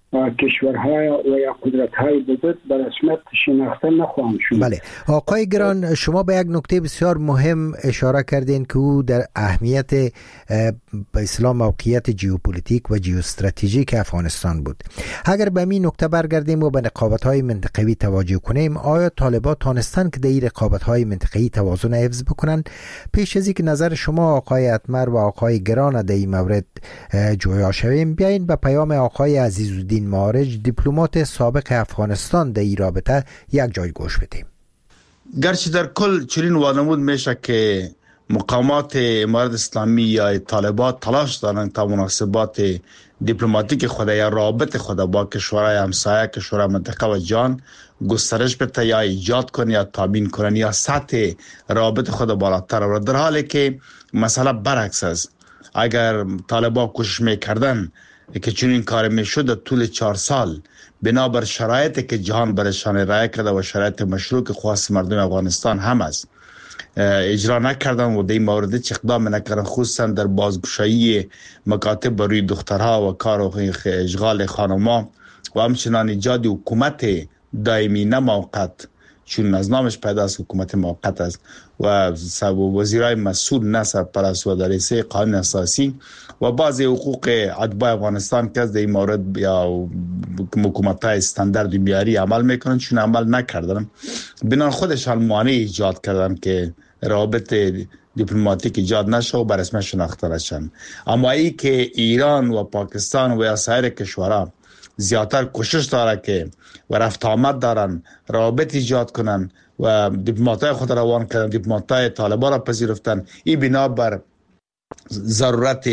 کشورهای و یا قدرت‌های بزرگ به رسمیت شناخته نخواهند شد. بله آقای گران، شما به یک نکته بسیار مهم اشاره کردین که او در اهمیت به اصطلاح موقعیت ژئوپلیتیک و ژئواستراتژیک افغانستان بود. اگر به این نکته برگردیم و به رقابت‌های منطقوی توجه کنیم، آیا طالبان تانستن که در این رقابت‌های منطقوی توازن حفظ بکنن؟ پیش از اینکه نظر شما آقای اتمر و آقای گران در این مورد جویا شویم، بیاین به پیام آقای عزیزالدین معارج، دیپلمات سابق افغانستان در این رابطه یک جای گوش بدیم. گرچه در کل چنین وانمود میشه که مقامات امارت اسلامی یا طالبان تلاش دارند تا مناسبات دیپلماتیک خود یا رابط خود با کشورهای همسایه، کشورهای منطقه و جهان گسترش بده یا ایجاد کنه یا تامین کنه یا سطح رابط خود بالاتر رو، در حالی که مسئله برعکس است. اگر طالبان کوشش میکردن که چنین کار میشد طول چهار سال بنابر شرایطی که جهان برشان ارائه کرده و شرایط مشروع که خواست مردم افغانستان هم است اجرا نکردن و در این مورد چه اقدام نکردن، خصوصا در بازگشایی مکاتب روی دخترها و کار و اشغال خانم‌ها و همچنان ایجاد حکومت دائمی نه موقت، چون از نامش پیداست حکومت موقت است و وزیرای مسئول نه سرپرست و در رئیسه قانون اساسی و بعضی حقوق اتباع افغانستان که در این مورد یا حکومت‌های استاندارد و معیاری عمل میکنن، چون عمل نکردن بنان خودشان مانع ایجاد کردن که رابط دیپلماتیک ایجاد نشه و بر اسم شناخته نشن. اما ای که ایران و پاکستان و یا سایر کشورها زیادتر کوشش داره که و رفت آمد دارن رابط ایجاد کنن و دیپلماتای خود روان کردن، دیپلماتای طالبان را پذیرفتن، این بنا بر ضرورت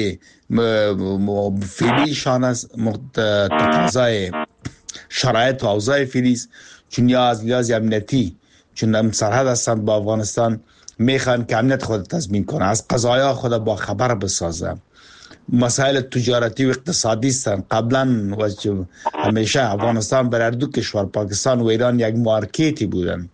فعلیشان است، تقاضای شرایط و اوضاع فعلی، چون یا از لحاظ امنیتی چون هم سرحد هستند با افغانستان میخوان که امنیت خود تضمین کنه، از قضایا خود با خبر بسازه. مسائل تجارتی و اقتصادی هستند. قبلا و همیشه افغانستان برای دو کشور پاکستان و ایران یک مارکتی بودن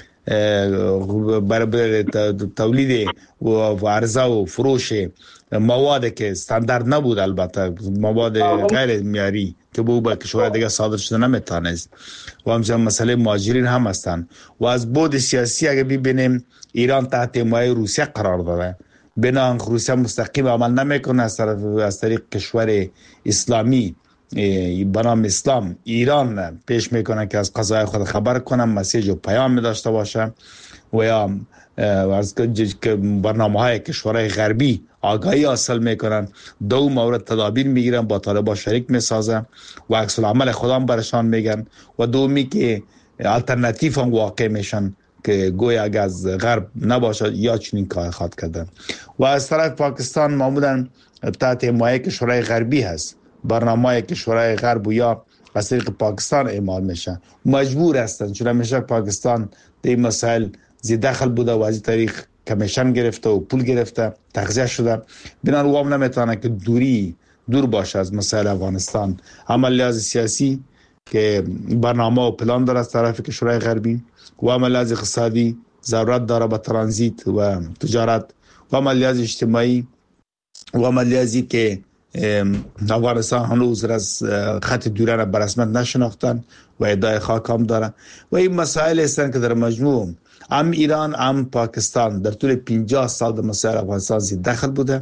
برای تولید و عرضه و فروش مواد که استاندارد نبود، البته مواد غیر معیاری که به با کشور دیگه صادر شده نمیتونست و همچنین مسئله مهاجرین هم هستند. و از بعد سیاسی اگه ببینیم ایران تحت حمایت روسیه قرار داره، بنابراین روسیه مستقیم عمل نمیکنه، از طرف از طریق کشور اسلامی به نام اسلام ایران پیش میکنه که از قضایا خود خبر کنم، مسیج و پیام می داشته باشه و یا از برنامه های کشورهای غربی آگاهی حاصل میکنن، دو مورد تدابیر میگیرن، با طالبان شریک میسازن و عکس العمل خودم برشان میگن و دومی که الटरनेटिव هم واقع میشن که گویا اگر از غرب نباشد یا چنین کار خواد کردن. و از طرف پاکستان معمولا تحت حمایت کشورهای غربی هست، برنامه کشورهای غرب یا از طریق پاکستان اعمال میشن، مجبور هستن چون همیشه پاکستان در این مسائل زیر دخل بوده و از این طریق کمیشن گرفته و پول گرفته، تغذیه شده، بنابراین وام نمیتونه که دوری دور باشه از مسائل افغانستان. اما لحاظ سیاسی که برنامه و پلان داره از طرف کشورهای غربی و اما لحاظ اقتصادی ضرورت داره به ترانزیت و تجارت و اما لحاظ اجتماعی و اما لحاظی که افغانستان هنوز از خط دوره را برسمت نشناختن و ادعای خاک هم داره و این مسائل هستند که در مجموع هم ایران هم پاکستان در طول پنجاه سال در مسائل افغانستان زیر دخل بوده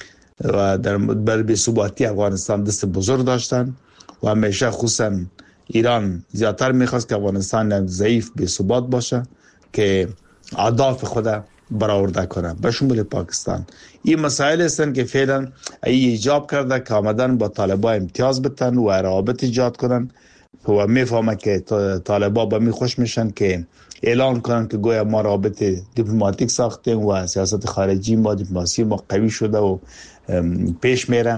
و در بر بی‌ثباتی افغانستان دست بزرگ داشتن و همیشه خصوصا ایران زیادتر میخواست که افغانستان ضعیف بی‌ثبات باشه که اهداف خود برآورده کنه به شمول پاکستان. این مسائل هستند که فعلا ای ایجاب کرده که آمدن با طالبان امتیاز بتن و روابط ایجاد کنن و میفهمه که طالبان با می خوش میشن که اعلان کنن که گویا ما رابط دیپلماتیک ساختیم و سیاست خارجی ما دیپلماسی ما قوی شده و پیش میره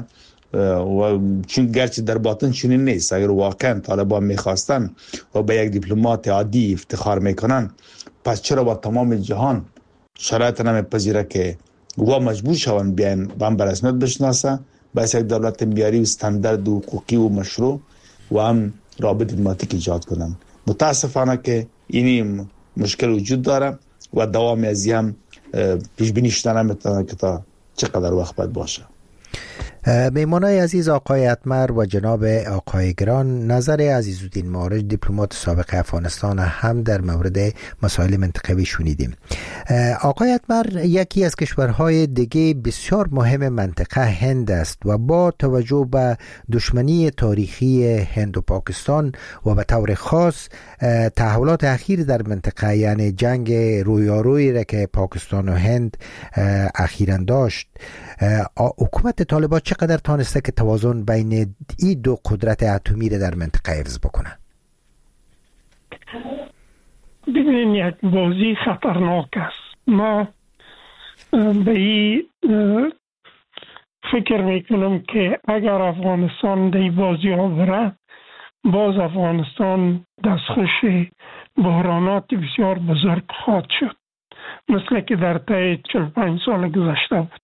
و چون گرچه در باطن چنین نیست. اگر واقعا طالبان میخواستن و به یک دیپلمات عادی افتخار میکنن، پس چرا با تمام جهان شرایط نمیپذیره که و مجبور شون بیان با هم برسمیت بشناسه، باید یک دولت معیاری و استاندارد و حقوقی و مشروع و هم رابط دیپلماتیک ایجاد کنن. متاسفانه که این مشکل وجود داره و دوام از هم پیش بینی شده نمیتونه که تا چقدر وقت باید باشه. میمانای عزیز آقای اتمر و جناب آقای گران، نظر عزیزالدین معارج دیپلمات سابق افغانستان هم در مورد مسائل منطقوی شنیدیم. آقای اتمر، یکی از کشورهای دیگه بسیار مهم منطقه هند است و با توجه به دشمنی تاریخی هند و پاکستان و به طور خاص تحولات اخیر در منطقه، یعنی جنگ رویارویی را که پاکستان و هند اخیراً داشت، حکومت طالبان چقدر تانسته که توازن بین این دو قدرت اتمی را در منطقه حفظ بکنه؟ ببینید، یک بازی خطرناک است. ما به این فکر میکنم که اگر افغانستان در بازی ها بره، باز افغانستان دستخوش بحرانات بسیار بزرگ خواهد شد، مثل که در طی چهل و پنج سال گذشته بود.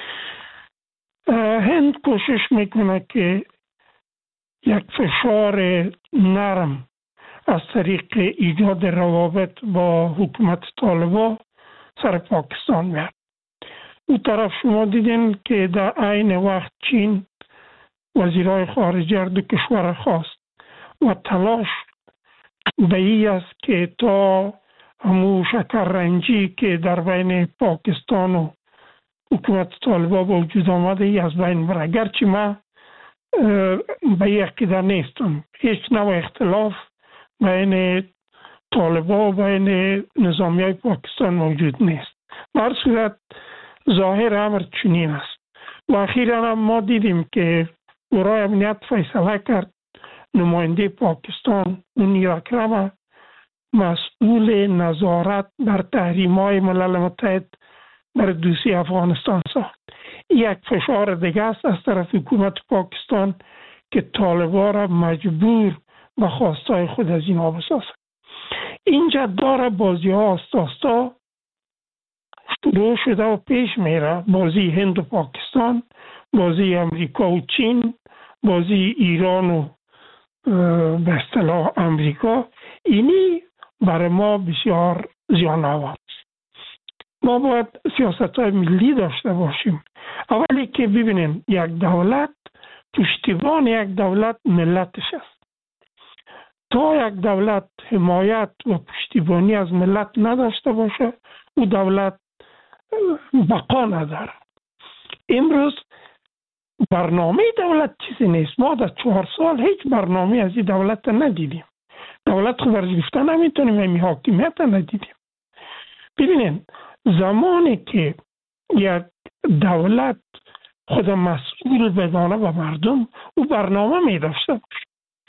هند کوشش میکنه که یک فشار نرم از طریق ایجاد روابط با حکومت طالبان سر پاکستان بیاد. او طرف شما دیدین که در عین وقت چین وزیرای خارجه دو کشور خواست و تلاش به این است که تا همون شکررنجی که در بین پاکستان و حکومت طالبان با وجود آمده ای از بین بره. گرچه من به یک عقیده نیستم، هیچ نوع اختلاف بین طالبان و بین نظامی های پاکستان موجود نیست. به هر صورت ظاهر امر چنین است و اخیراً ما دیدیم که برای امنیت فیصله کرد نماینده پاکستان اونی اکرم مسئول نظارت بر تحریم‌های ملل متحد بر دوسیه افغانستان ساخت. یک فشار دیگه است از طرف حکومت پاکستان که طالبان را مجبور به خواستای خود از اینا بسازد. اینجا داره بازی ها آستاستا شروع شده و پیش میره. بازی هند و پاکستان، بازی امریکا و چین، بازی ایران و به اصطلاح امریکا. اینی برای ما بسیار زیان‌آور است. ما باید سیاست‌های ملی داشته باشیم. اولی که ببینیم یک دولت پشتیبان یک دولت ملتش است. تا یک دولت حمایت و پشتیبانی از ملت نداشته باشه، او دولت بقا نداره. امروز برنامه دولت چیزی نیست. ما در چهار سال هیچ برنامه از این دولت ندیدیم. دولت خود برگرفته نمیتونیم، همی حاکمیت ندیدیم. ببینید، زمانی که یک دولت خود مسئول بدانه و مردم، او برنامه می داشته باشه.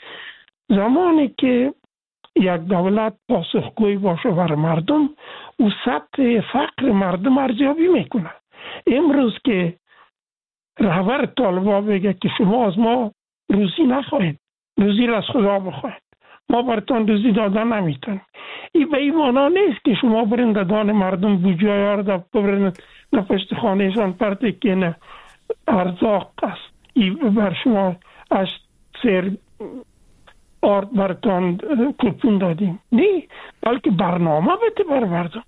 زمانی که یک دولت پاسخگوی باشه بر مردم، او سطح فقر مردم ارزیابی میکنه. امروز که رهبر طالبان بگه که شما از ما روزی نخواهید، روزی را از خدا بخواهید، ما براتون روزی دادن نمیتونیم، این به این معنا نیست که شما برین دادان مردم بوجه یار دا برین نپشت خانهشان پرده که نه ارزاق است، این بر شما از سر آرد براتون کپون دادیم. نه، بلکه برنامه بده بر مردم،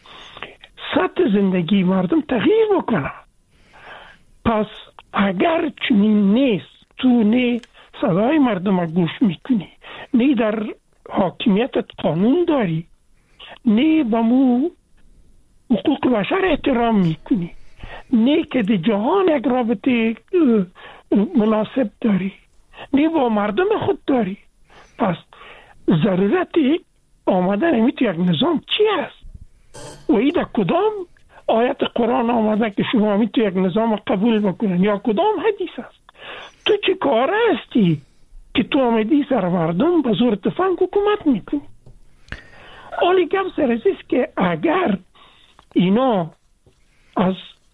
سطح زندگی مردم تغییر بکنه. پس اگر چنین نیست، تو نه صدای مردم را گوش میکنی، نه در حاکمیتت قانون داری، نه به مو حقوق بشر احترام میکنی، نه که در جهان یک رابطه مناسب داری، نه با مردم خود داری، پس ضرورت آمدن امی تو یک نظام چی است؟ و این در کدام آیت قرآن آمده که شما امی تو یک نظام قبول بکنن، یا کدام حدیث است؟ تو چه کاره هستی که تو آمدی سر مردم به زور تفنگ حکومت میکنی؟ اولی کم سرزیست که اگر اینا از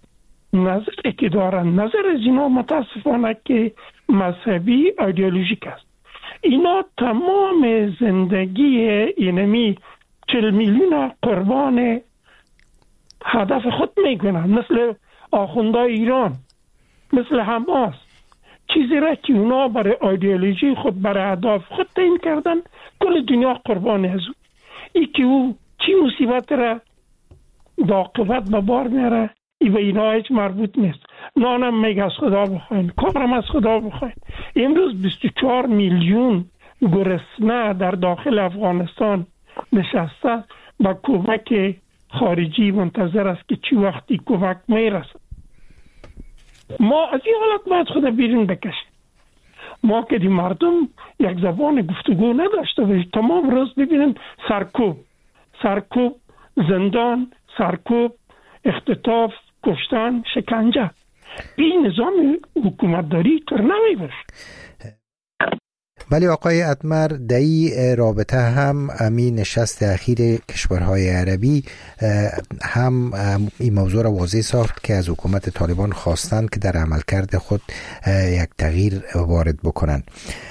نظر که دارن، نظر از اینا متاسفانه که مذهبی ایدئولوژیک است. اینا تمام زندگی اینمی چل میلیون قربان هدف خود میکنن، مثل آخوندهای ایران، مثل حماس، چیزی را که اونا برای ایدئولوژی خود، برای اهداف خود تعیین کردن، کل دنیا قربان از او. ای که او چی مصیبت را دا عاقبت به بار میاره، ای به اینا هیچ مربوط نیست. نانم میگه از خدا بخواین، کارم از خدا بخواین. امروز بیست و چهار میلیون گرسنه در داخل افغانستان نشسته با کمک خارجی منتظر است که چی وقتی کمک میرسد. ما از این حالت باید خدا بیرون بکشیم. ما که دی مردم یک زبان گفتگو نداشته باشیم، تمام روز ببینیم سرکوب سرکوب زندان، سرکوب، اختطاف، کشتن، شکنجه. این نظام حکومتداری تر نمی باشه. ولی آقای اتمر در این رابطه هم همین نشست اخیر کشورهای عربی هم این موضوع را واضح ساخت که از حکومت طالبان خواستند که در عملکرد خود یک تغییر وارد بکنند.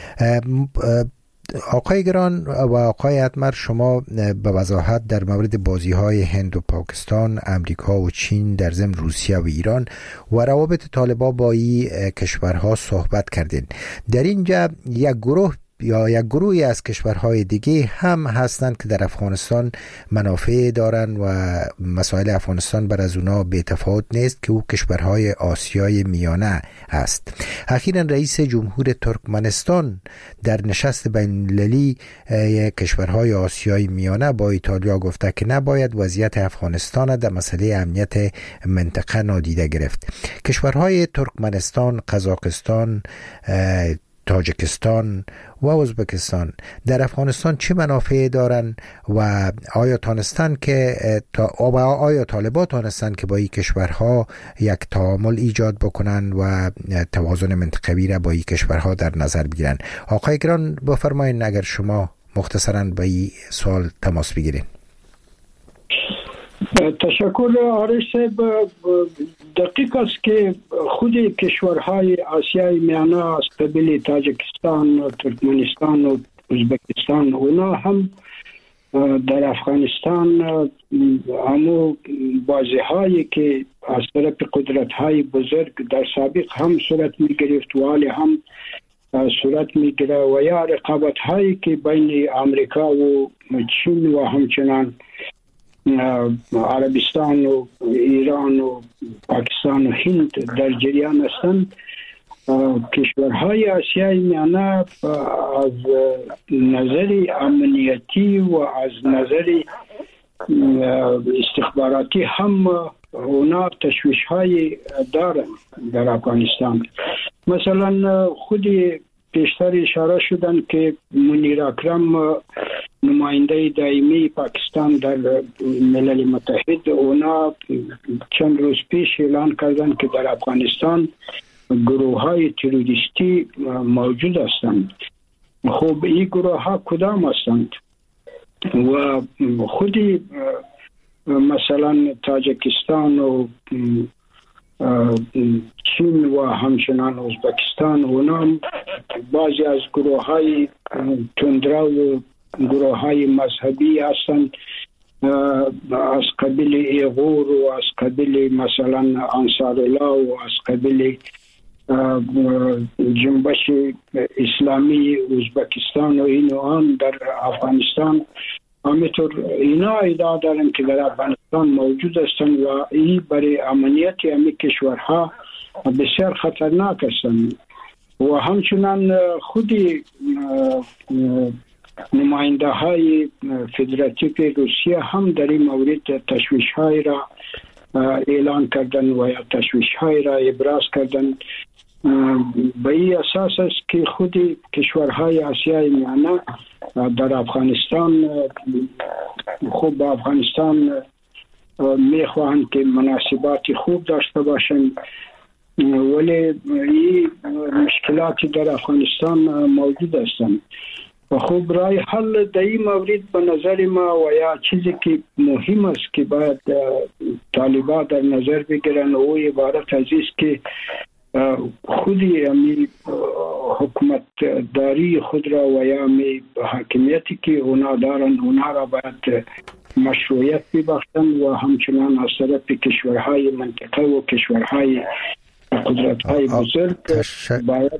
آقای گران و آقای اتمر، شما به وضاحت در مورد بازی‌های هند و پاکستان، امریکا و چین، در ضمن روسیه و ایران و روابط طالبان با این کشورها صحبت کردین. در اینجا یک گروه یا یک گروهی از کشورهای دیگه هم هستند که در افغانستان منافع دارند و مسائل افغانستان بر از اونا بی‌تفاوت نیست که او کشورهای آسیای میانه است. اخیراً رئیس جمهور ترکمنستان در نشست بین‌المللی کشورهای آسیای میانه با ایتالیا گفته که نباید وضعیت افغانستان در مسئله امنیت منطقه نادیده گرفت. کشورهای ترکمنستان، قزاقستان، تاجیکستان و ازبکستان در افغانستان چه منافعی دارند و آیا تانستن که تا آیا طالبان تانستن که با این کشورها یک تعامل ایجاد بکنن و توازن منطقوی را با این کشورها در نظر بگیرن؟ آقای گران بفرمایید اگر شما مختصراً با این سوال تماس بگیرین. تشکر آرش صاحب. دقیق است که خود کشورهای آسیای میانه از قبیل تاجیکستان، ترکمنستان و ازبکستان اونا هم در افغانستان همو بازی‌هایی که از طرف قدرت‌های بزرگ در سابق هم صورت می‌گرفت و حال هم صورت می‌گیره و یا رقابت‌هایی که بین آمریکا و چین و همچنان عربستان و ایران و پاکستان و هند در جریان هستند. کشورهای آسیای میانه از نظر امنیتی و از نظر استخباراتی هم اونا تشویش‌های دارند در افغانستان. مثلا خود پیشتر اشاره شدن که منیر اکرم نماینده دائمی پاکستان در ملل متحد اونا چند روز پیش اعلان کردند که در افغانستان گروه‌های تروریستی موجود هستند. خب این گروه‌ها کدام هستند؟ و خودی مثلا تاجیکستان و چین و همچنان ازبکستان اونا بعضی از گروه‌های تندرو و گروه‌های مذهبی هستند از قبیل ایغور و از قبیل مثلا انصارالله و از قبیل جنبش اسلامی ازبکستان و این و آن در افغانستان. همینطور اینا ادعا دارن که در افغانستان موجود هستند و این برای امنیت همین کشورها بسیار خطرناک هستند. و همچنان خودی نماینده های فدراتیو روسیه هم در این مورد تشویش های را اعلان کردن و یا تشویش های را ابراز کردن. به این اساس است که خود کشورهای آسیای میانه در افغانستان خوب با افغانستان میخواهند که مناسبات خوب داشته باشند، ولی این مشکلاتی در افغانستان موجود هستند. و خوب رای حل در این مورد به نظر ما و یا چیزی که مهم است که باید طالبان در نظر بگیرن و عبارت از است که خودی امی حکومت داری خود را و یا امی حاکمیتی که اونا دارن اونا را باید مشروعیت ببخشن و همچنان از طرف کشورهای منطقه و کشورهای قدرت های بزرگ باید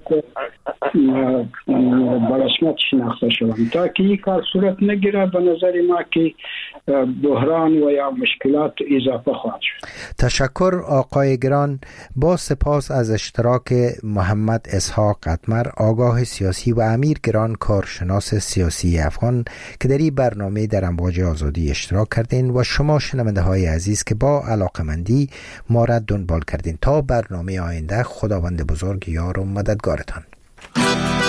به رسمیت شناخته شوند. تا که این کار صورت نگیره به نظر ما که بحران و یا مشکلات اضافه خواهد شد. تشکر آقای گران. با سپاس از اشتراک محمد اسحاق قطمر، آگاه سیاسی و امیر گران، کارشناس سیاسی افغان که در این برنامه در امواج آزادی اشتراک کردین، و شما شنونده های عزیز که با علاقمندی ما را دنبال کردین. تا برنامه آینده، خداوند بزرگ یار و مددگارتان.